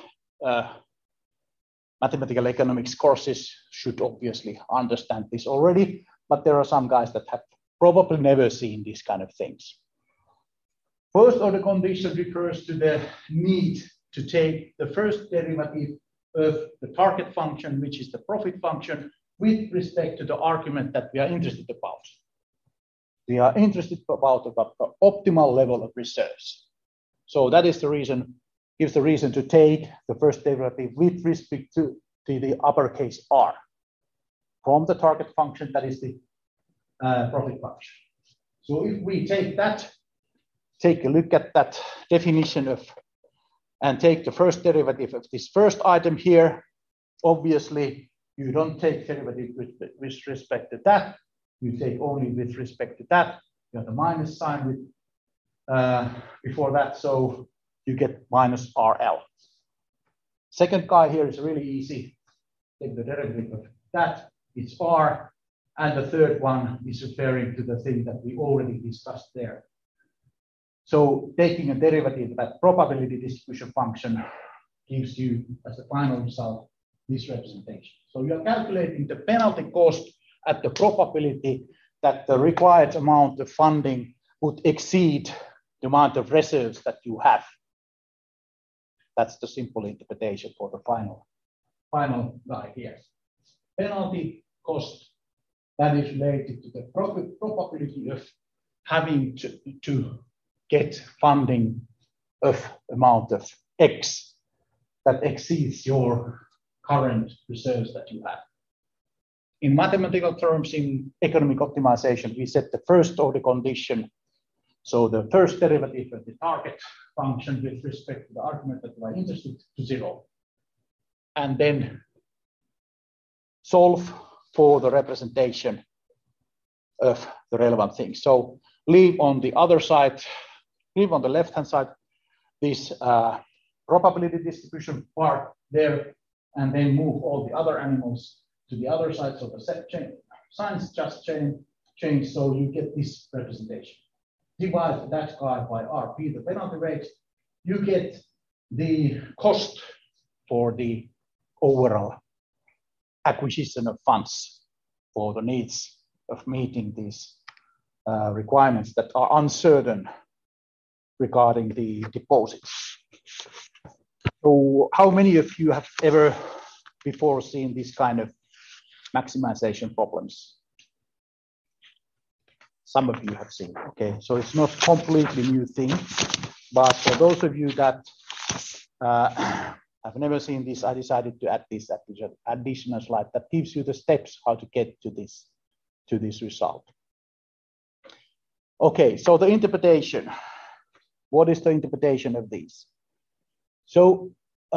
mathematical economics courses should obviously understand this already, but there are some guys that have probably never seen these kind of things. First order condition refers to the need to take the first derivative of the target function, which is the profit function, with respect to the argument that we are interested about. We are interested about the optimal level of reserves. So that is the reason, gives the reason to take the first derivative with respect to the uppercase R from the target function, that is the profit function. So if we take that, take a look at that definition of, and take the first derivative of this first item here, obviously you don't take derivative with respect to that. You take only with respect to that. You have the minus sign with before that, so you get minus RL. Second guy here is really easy. Take the derivative of that, it's R, and the third one is referring to the thing that we already discussed there. So taking a derivative of that probability distribution function gives you, as the final result, this representation. So you are calculating the penalty cost at the probability that the required amount of funding would exceed the amount of reserves that you have. That's the simple interpretation for the final guy here. Penalty cost, that is related to the probability of having to get funding of amount of X that exceeds your current reserves that you have. In mathematical terms, in economic optimization, we set the first order condition. So the first derivative of the target function with respect to the argument that we are interested to 0. And then solve for the representation of the relevant things. So leave on the other side, leave on the left-hand side, this probability distribution part there, and then move all the other animals to the other side. So the set change, signs just change, so you get this representation. Divide that guy by RP, the penalty rate, you get the cost for the overall acquisition of funds for the needs of meeting these requirements that are uncertain regarding the deposits. So how many of you have ever before seen this kind of maximization problems? Some of you have seen, okay. So it's not completely new thing, but for those of you that have never seen this, I decided to add this additional slide that gives you the steps how to get to this result. Okay, so the interpretation. What is the interpretation of these? So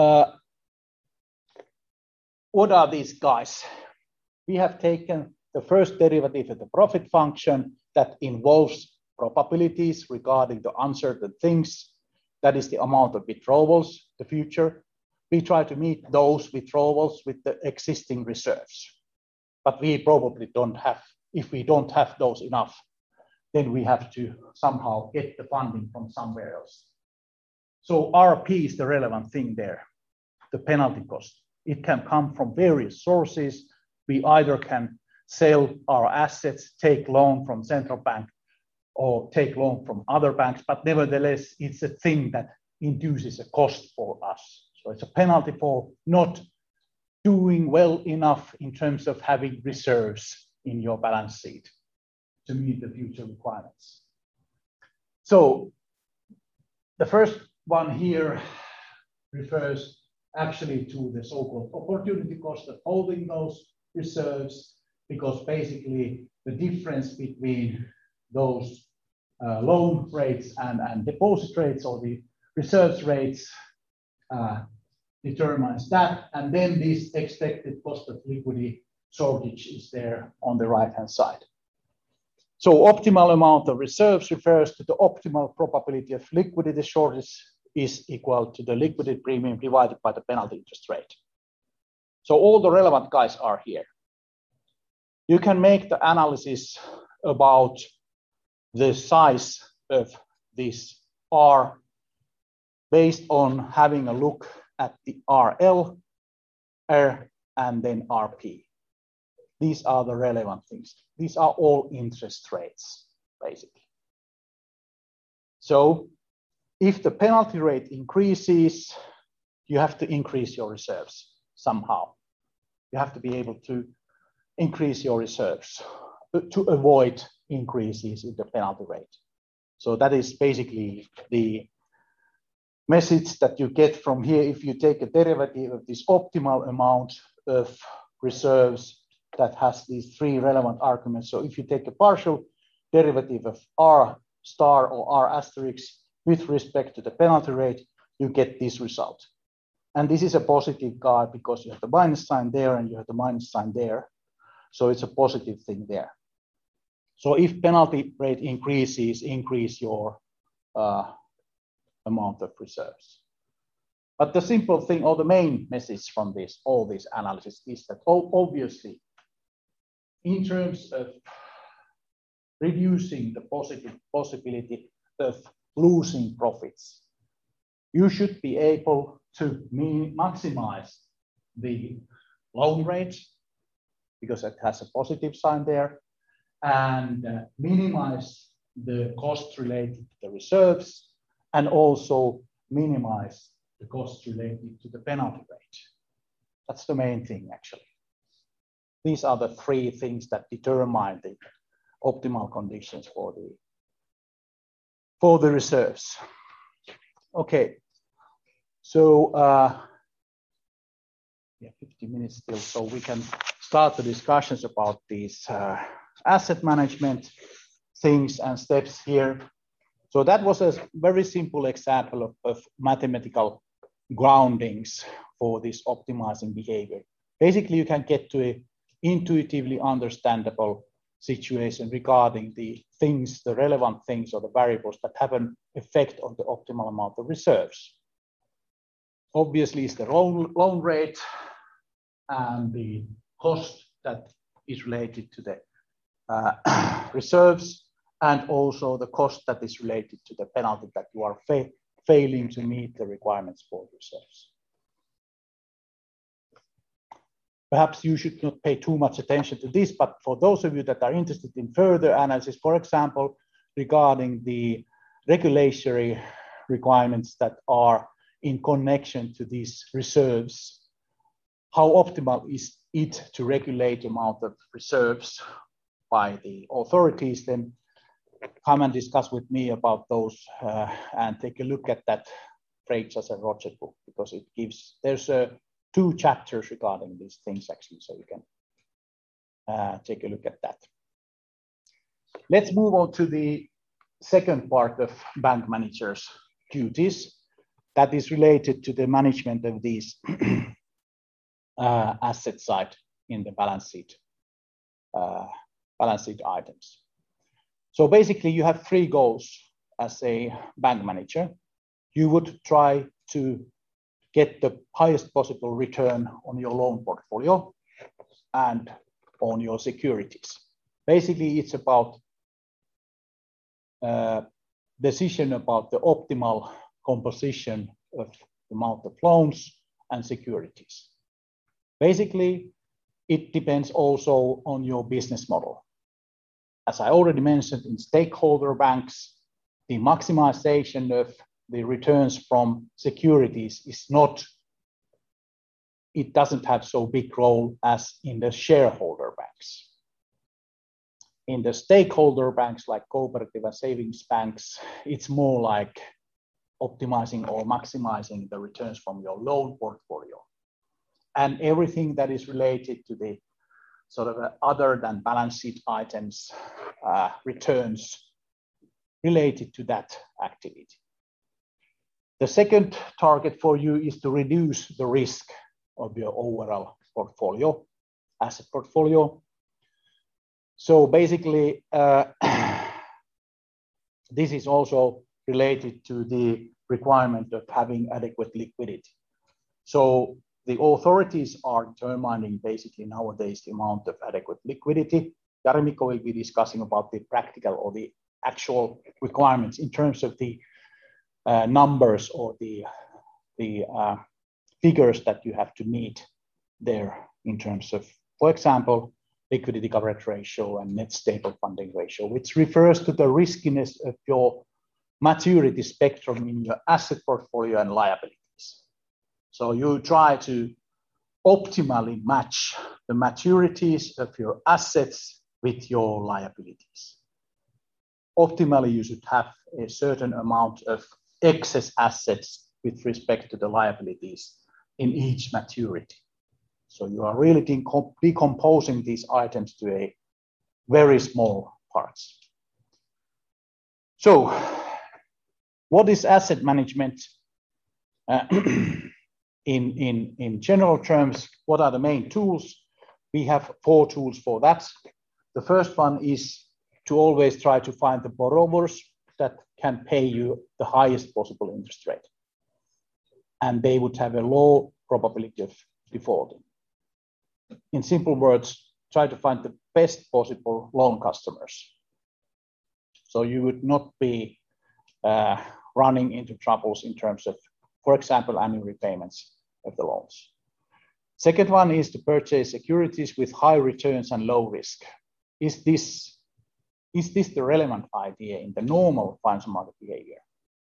what are these guys? We have taken the first derivative of the profit function that involves probabilities regarding the uncertain things. That is the amount of withdrawals, the future. We try to meet those withdrawals with the existing reserves. But we probably don't have, if we don't have those enough, then we have to somehow get the funding from somewhere else. So RP is the relevant thing there, the penalty cost. It can come from various sources. We either can sell our assets, take loan from central bank, or take loan from other banks, but nevertheless, it's a thing that induces a cost for us. So it's a penalty for not doing well enough in terms of having reserves in your balance sheet to meet the future requirements. So the first one here refers actually to the so-called opportunity cost of holding those reserves, because basically the difference between those loan rates and deposit rates, or the reserves rates, determines that. And then this expected cost of liquidity shortage is there on the right-hand side. So optimal amount of reserves refers to the optimal probability of liquidity shortage is equal to the liquidity premium divided by the penalty interest rate. So all the relevant guys are here. You can make the analysis about the size of this R based on having a look at the RL, R, and then RP. These are the relevant things. These are all interest rates, basically. So if the penalty rate increases, you have to increase your reserves somehow. You have to be able to increase your reserves to avoid increases in the penalty rate. So that is basically the message that you get from here. If you take a derivative of this optimal amount of reserves that has these three relevant arguments. So if you take a partial derivative of R star or R asterisk with respect to the penalty rate, you get this result. And this is a positive guy because you have the minus sign there and you have the minus sign there. So it's a positive thing there. So if penalty rate increases, increase your amount of reserves. But the simple thing, or the main message from this, all this analysis is that obviously, in terms of reducing the possibility of losing profits, you should be able to maximize the loan rate because it has a positive sign there, and minimize the costs related to the reserves, and also minimize the costs related to the penalty rate. That's the main thing, actually. These are the three things that determine the optimal conditions for the reserves. Okay, so 50 minutes still, so we can start the discussions about these asset management things and steps here. So that was a very simple example of mathematical groundings for this optimizing behavior. Basically, you can get to an intuitively understandable situation regarding the things, the relevant things or the variables that have an effect on the optimal amount of reserves. Obviously, it's the loan rate and the cost that is related to the reserves, and also the cost that is related to the penalty that you are failing to meet the requirements for reserves. Perhaps you should not pay too much attention to this, but for those of you that are interested in further analysis, for example, regarding the regulatory requirements that are in connection to these reserves, how optimal is it to regulate the amount of reserves by the authorities, then come and discuss with me about those and take a look at that Freitas and Roger book, because it gives, there's 2 chapters regarding these things actually, so you can take a look at that. Let's move on to the second part of bank managers' duties that is related to the management of these asset side in the balance sheet items. So basically you have 3 goals as a bank manager. You would try to get the highest possible return on your loan portfolio and on your securities. Basically, it's about decision about the optimal composition of the amount of loans and securities. Basically, it depends also on your business model. As I already mentioned, in stakeholder banks, the maximization of the returns from securities is not, it doesn't have so big role as in the shareholder banks. In the stakeholder banks like cooperative and savings banks, it's more like optimizing or maximizing the returns from your loan portfolio. And everything that is related to the sort of other than balance sheet items, returns related to that activity. The second target for you is to reduce the risk of your overall portfolio, asset portfolio. So basically, this is also related to the requirement of having adequate liquidity. So the authorities are determining basically nowadays the amount of adequate liquidity. Jari-Mikko will be discussing about the practical or the actual requirements in terms of the numbers or the figures that you have to meet there in terms of, for example, liquidity coverage ratio and net stable funding ratio, which refers to the riskiness of your maturity spectrum in your asset portfolio and liabilities. So you try to optimally match the maturities of your assets with your liabilities. Optimally, you should have a certain amount of excess assets with respect to the liabilities in each maturity. So you are really decomposing these items to a very small parts. So what is asset management? In general terms, what are the main tools? We have 4 tools for that. The first one is to always try to find the borrowers that can pay you the highest possible interest rate. And they would have a low probability of defaulting. In simple words, try to find the best possible loan customers. So you would not be running into troubles in terms of, for example, annual repayments of the loans. Second one is to purchase securities with high returns and low risk. Is this the relevant idea in the normal financial market behavior?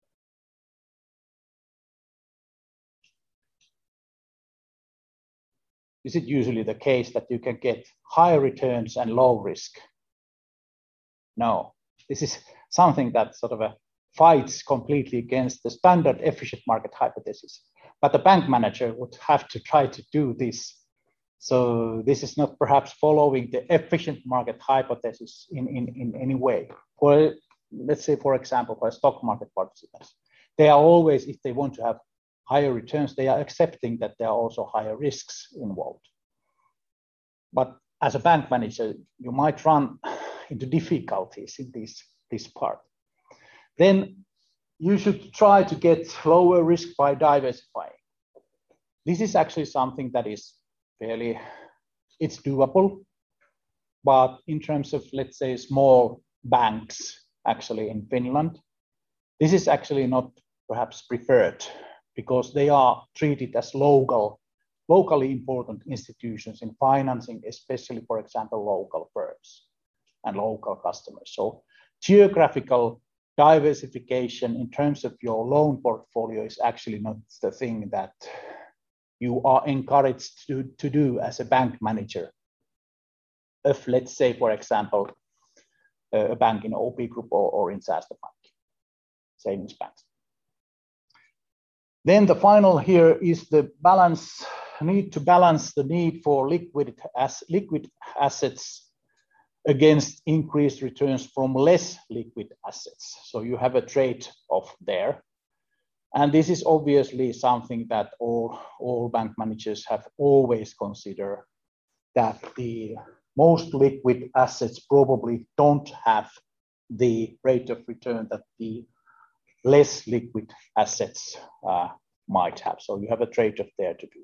Is it usually the case that you can get high returns and low risk? No, this is something that sort of fights completely against the standard efficient market hypothesis. But the bank manager would have to try to do this. So this is not perhaps following the efficient market hypothesis in any way. For, let's say, for example, for stock market participants, they are always, if they want to have higher returns, they are accepting that there are also higher risks involved. But as a bank manager, you might run into difficulties in this part. Then you should try to get lower risk by diversifying. This is actually something that is fairly, it's doable, but in terms of, let's say, small banks actually in Finland, this is actually not perhaps preferred because they are treated as locally important institutions in financing, especially, for example, local firms and local customers. So geographical diversification in terms of your loan portfolio is actually not the thing that you are encouraged to do as a bank manager of, let's say, for example, a bank in OP Group or in Säästöpankki, savings banks. Then the final here is the need to balance the need for liquid assets against increased returns from less liquid assets. So you have a trade-off there. And this is obviously something that all bank managers have always considered, that the most liquid assets probably don't have the rate of return that the less liquid assets might have. So you have a trade-off there to do.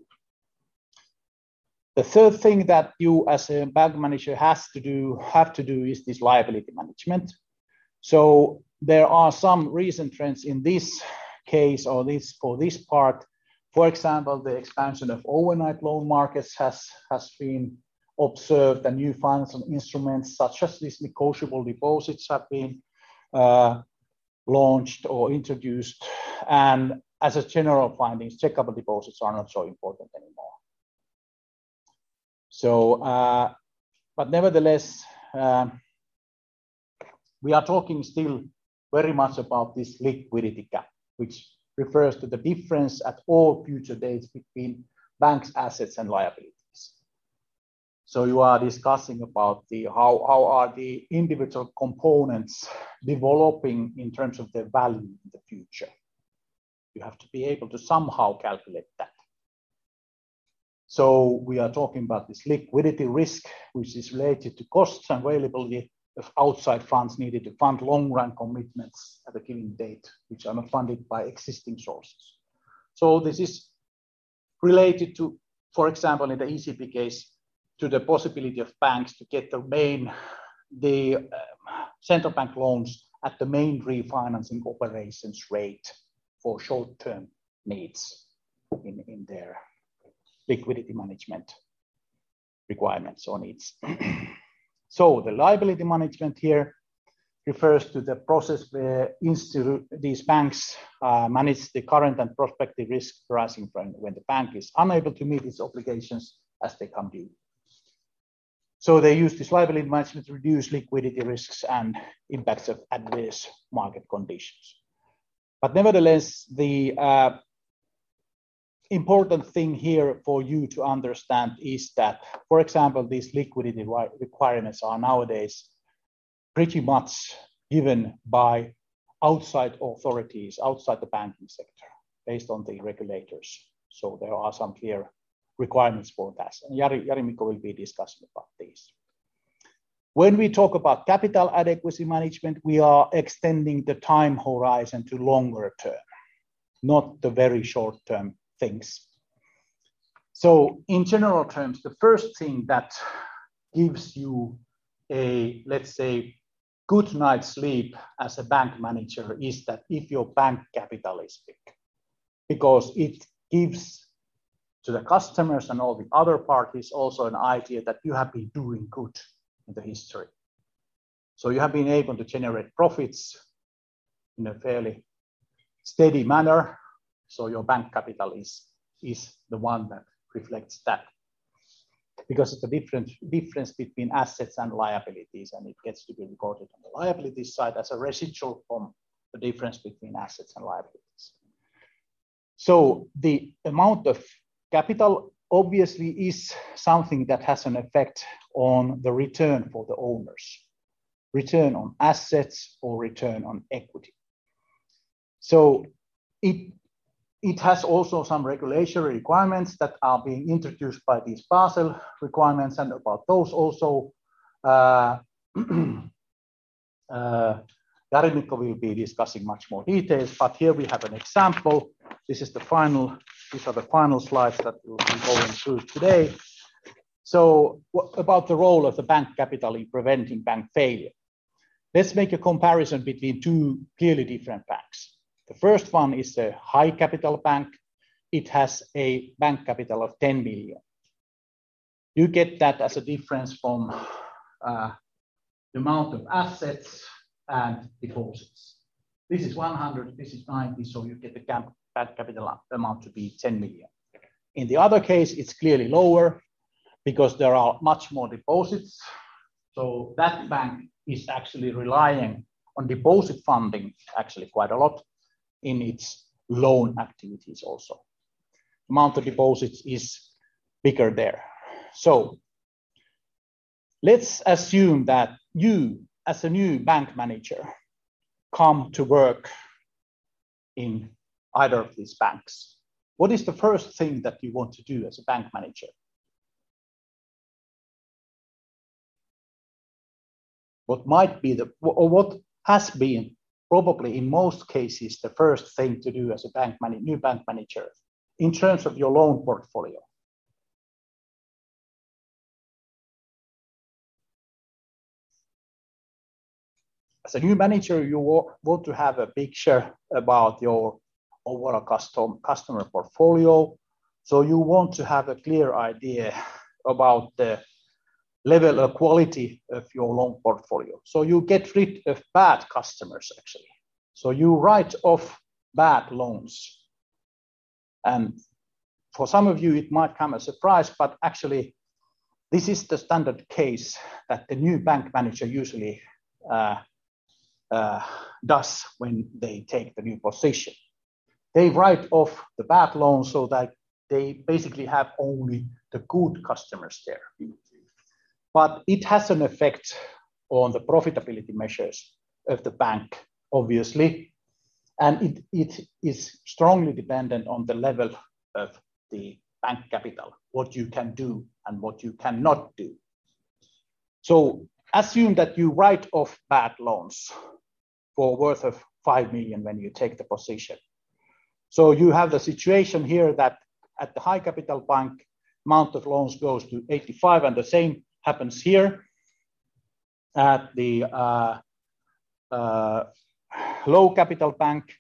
The third thing that you as a bank manager have to do is this liability management. So there are some recent trends in this case or for this part. For example, the expansion of overnight loan markets has been observed, and new financial instruments such as these negotiable deposits have been launched or introduced. And as a general findings, checkable deposits are not so important anymore. So, but nevertheless, we are talking still very much about this liquidity gap, which refers to the difference at all future dates between banks' assets and liabilities. So you are discussing about how are the individual components developing in terms of their value in the future. You have to be able to somehow calculate that. So we are talking about this liquidity risk, which is related to costs and availability of outside funds needed to fund long-run commitments at a given date, which are not funded by existing sources. So this is related to, for example, in the ECB case, to the possibility of banks to get the central bank loans at the main refinancing operations rate for short-term needs in their liquidity management requirements or needs. So the liability management here refers to the process where these banks manage the current and prospective risk arising from when the bank is unable to meet its obligations as they come due. So they use this liability management to reduce liquidity risks and impacts of adverse market conditions. But nevertheless, the important thing here for you to understand is that, for example, these liquidity requirements are nowadays pretty much given by outside authorities, outside the banking sector, based on the regulators. So there are some clear requirements for that. And Jari-Mikko will be discussing about these. When we talk about capital adequacy management, we are extending the time horizon to longer term, not the very short term things. So in general terms, the first thing that gives you a, let's say, good night's sleep as a bank manager is that if your bank capital is big, because it gives to the customers and all the other parties also an idea that you have been doing good in the history. So you have been able to generate profits in a fairly steady manner. So your bank capital is the one that reflects that. Because it's a difference between assets and liabilities, and it gets to be recorded on the liabilities side as a residual from the difference between assets and liabilities. So the amount of capital obviously is something that has an effect on the return for the owners, return on assets or return on equity. So it has also some regulatory requirements that are being introduced by these Basel requirements, and about those also Jari-Mikko will be discussing much more details, but here we have an example. These are the final slides that we'll be going through today. So about the role of the bank capital in preventing bank failure. Let's make a comparison between two clearly different banks. The first one is a high capital bank. It has a bank capital of 10 million. You get that as a difference from the amount of assets and deposits. This is 100, this is 90, so you get the bank capital amount to be 10 million. In the other case, it's clearly lower because there are much more deposits. So that bank is actually relying on deposit funding actually quite a lot in its loan activities also. The amount of deposits is bigger there. So let's assume that you, as a new bank manager, come to work in either of these banks. What is the first thing that you want to do as a bank manager? What might be or what has been probably in most cases the first thing to do as a new bank manager in terms of your loan portfolio? As a new manager, you want to have a picture about your overall customer portfolio. So you want to have a clear idea about the level of quality of your loan portfolio. So you get rid of bad customers actually. So you write off bad loans. And for some of you, it might come as a surprise, but actually this is the standard case that the new bank manager usually does when they take the new position. They write off the bad loans so that they basically have only the good customers there. But it has an effect on the profitability measures of the bank, obviously, and it is strongly dependent on the level of the bank capital, what you can do and what you cannot do. So assume that you write off bad loans for worth of 5 million when you take the position. So you have the situation here that at the high capital bank, amount of loans goes to 85, and the same happens here at the low capital bank.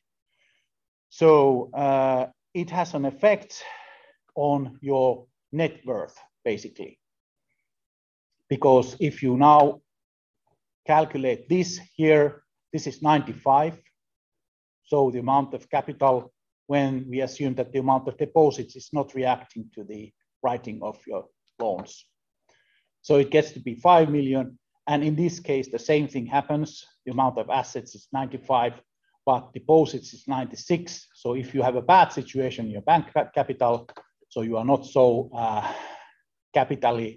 So it has an effect on your net worth, basically. Because if you now calculate this here, this is 95. So the amount of capital, when we assume that the amount of deposits is not reacting to the writing of your loans. So it gets to be 5 million. And in this case, the same thing happens. The amount of assets is 95, but deposits is 96. So if you have a bad situation in your bank capital, so you are not so capital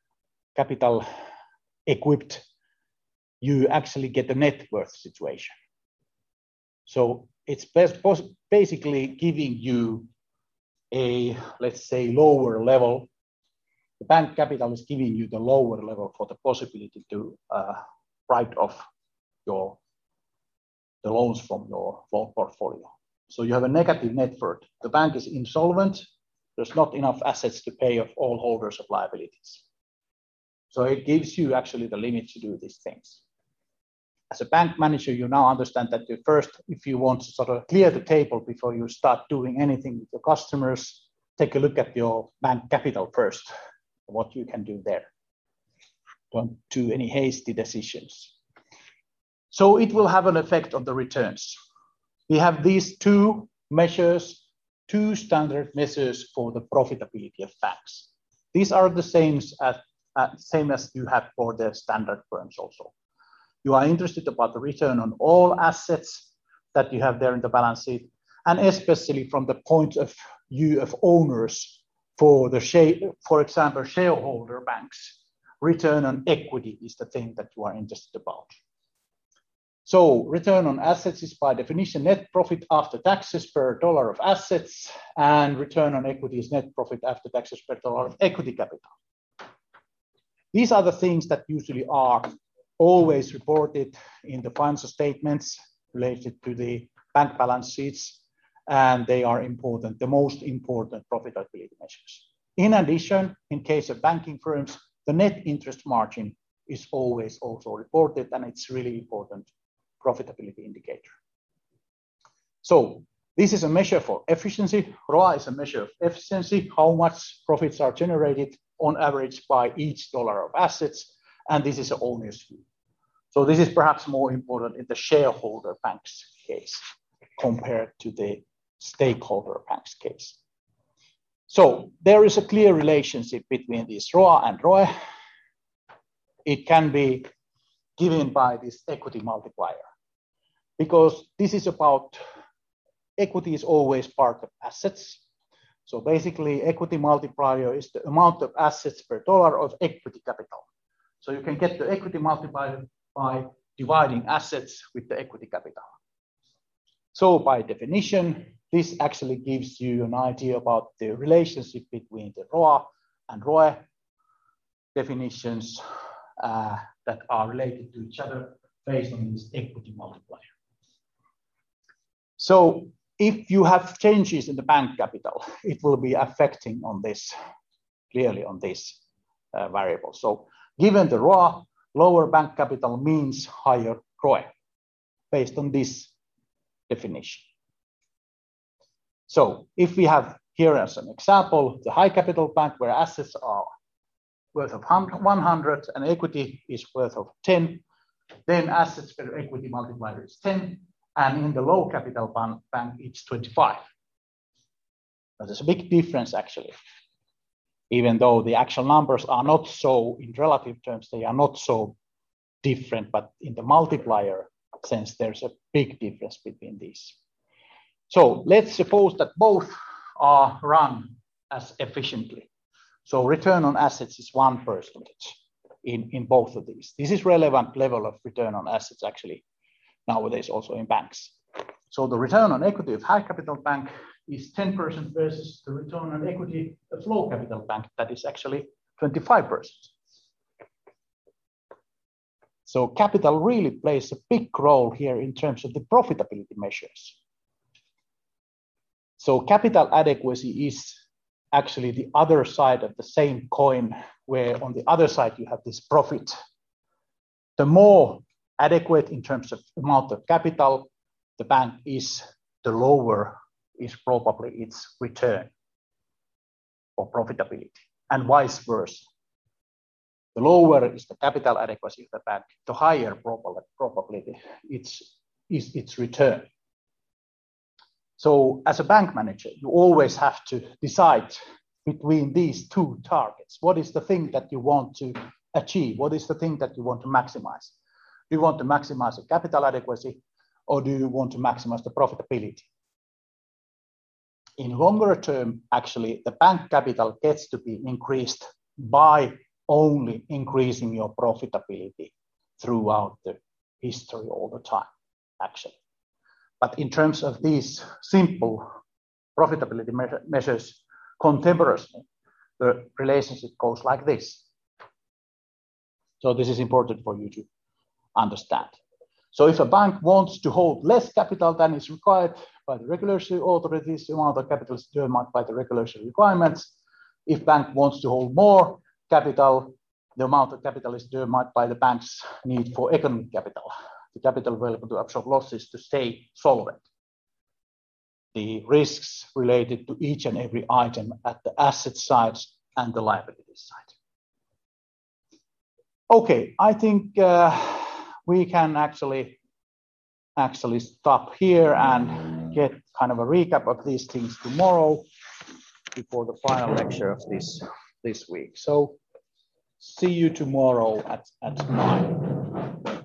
equipped, you actually get a net worth situation. So it's basically giving you a, let's say, lower level. The bank capital is giving you the lower level for the possibility to write off the loans from your loan portfolio. So you have a negative net worth. The bank is insolvent. There's not enough assets to pay off all holders of liabilities. So it gives you actually the limit to do these things. As a bank manager, you now understand that you first, if you want to sort of clear the table before you start doing anything with your customers, take a look at your bank capital first, what you can do there. Don't do any hasty decisions. So it will have an effect on the returns. We have these two measures, two standard measures for the profitability of banks. These are the same as you have for the standard firms also. You are interested about the return on all assets, that you have there in the balance sheet, and especially from the point of view of owners for example, shareholder banks, return on equity is the thing that you are interested about. So return on assets is by definition net profit after taxes per dollar of assets, and return on equity is net profit after taxes per dollar of equity capital. These are the things that usually are always reported in the financial statements related to the bank balance sheets, and they are important, the most important profitability measures. In addition, in case of banking firms, the net interest margin is always also reported, and it's really important profitability indicator. So this is a measure for efficiency. ROA is a measure of efficiency, how much profits are generated on average by each dollar of assets, and this is an owner's view. So this is perhaps more important in the shareholder banks case compared to the stakeholder banks case. So there is a clear relationship between this ROA and ROE. It can be given by this equity multiplier, because this is about equity is always part of assets. So basically equity multiplier is the amount of assets per dollar of equity capital. So you can get the equity multiplier by dividing assets with the equity capital. So by definition, this actually gives you an idea about the relationship between the ROA and ROE definitions that are related to each other based on this equity multiplier. So if you have changes in the bank capital, it will be affecting on this, clearly on this variable. So given the ROA, lower bank capital means higher ROE based on this definition. So if we have here as an example, the high capital bank where assets are worth of 100 and equity is worth of 10, then assets per equity multiplier is 10, and in the low capital bank it's 25. But there's a big difference actually, even though the actual numbers are not so, in relative terms, they are not so different, but in the multiplier sense, there's a big difference between these. So let's suppose that both are run as efficiently. So return on assets is 1% in both of these. This is relevant level of return on assets actually nowadays also in banks. So the return on equity of high capital bank is 10% versus the return on equity of low capital bank that is actually 25%. So capital really plays a big role here in terms of the profitability measures. So capital adequacy is actually the other side of the same coin, where on the other side you have this profit. The more adequate in terms of amount of capital the bank is, the lower is probably its return or profitability, and vice versa. The lower is the capital adequacy of the bank, the higher probability is its return. So as a bank manager, you always have to decide between these two targets. What is the thing that you want to achieve? What is the thing that you want to maximize? Do you want to maximize the capital adequacy, or do you want to maximize the profitability? In longer term, actually, the bank capital gets to be increased by only increasing your profitability throughout the history all the time, actually. But in terms of these simple profitability measures, contemporaneously, the relationship goes like this. So this is important for you to understand. So if a bank wants to hold less capital than is required by the regulatory authorities, the amount of capital is determined by the regulatory requirements. If bank wants to hold more capital, the amount of capital is determined by the bank's need for economic capital, the capital available to absorb losses to stay solvent. The risks related to each and every item at the asset side and the liability side. Okay, I think we can actually stop here and get kind of a recap of these things tomorrow before the final lecture of this week. So see you tomorrow at 9.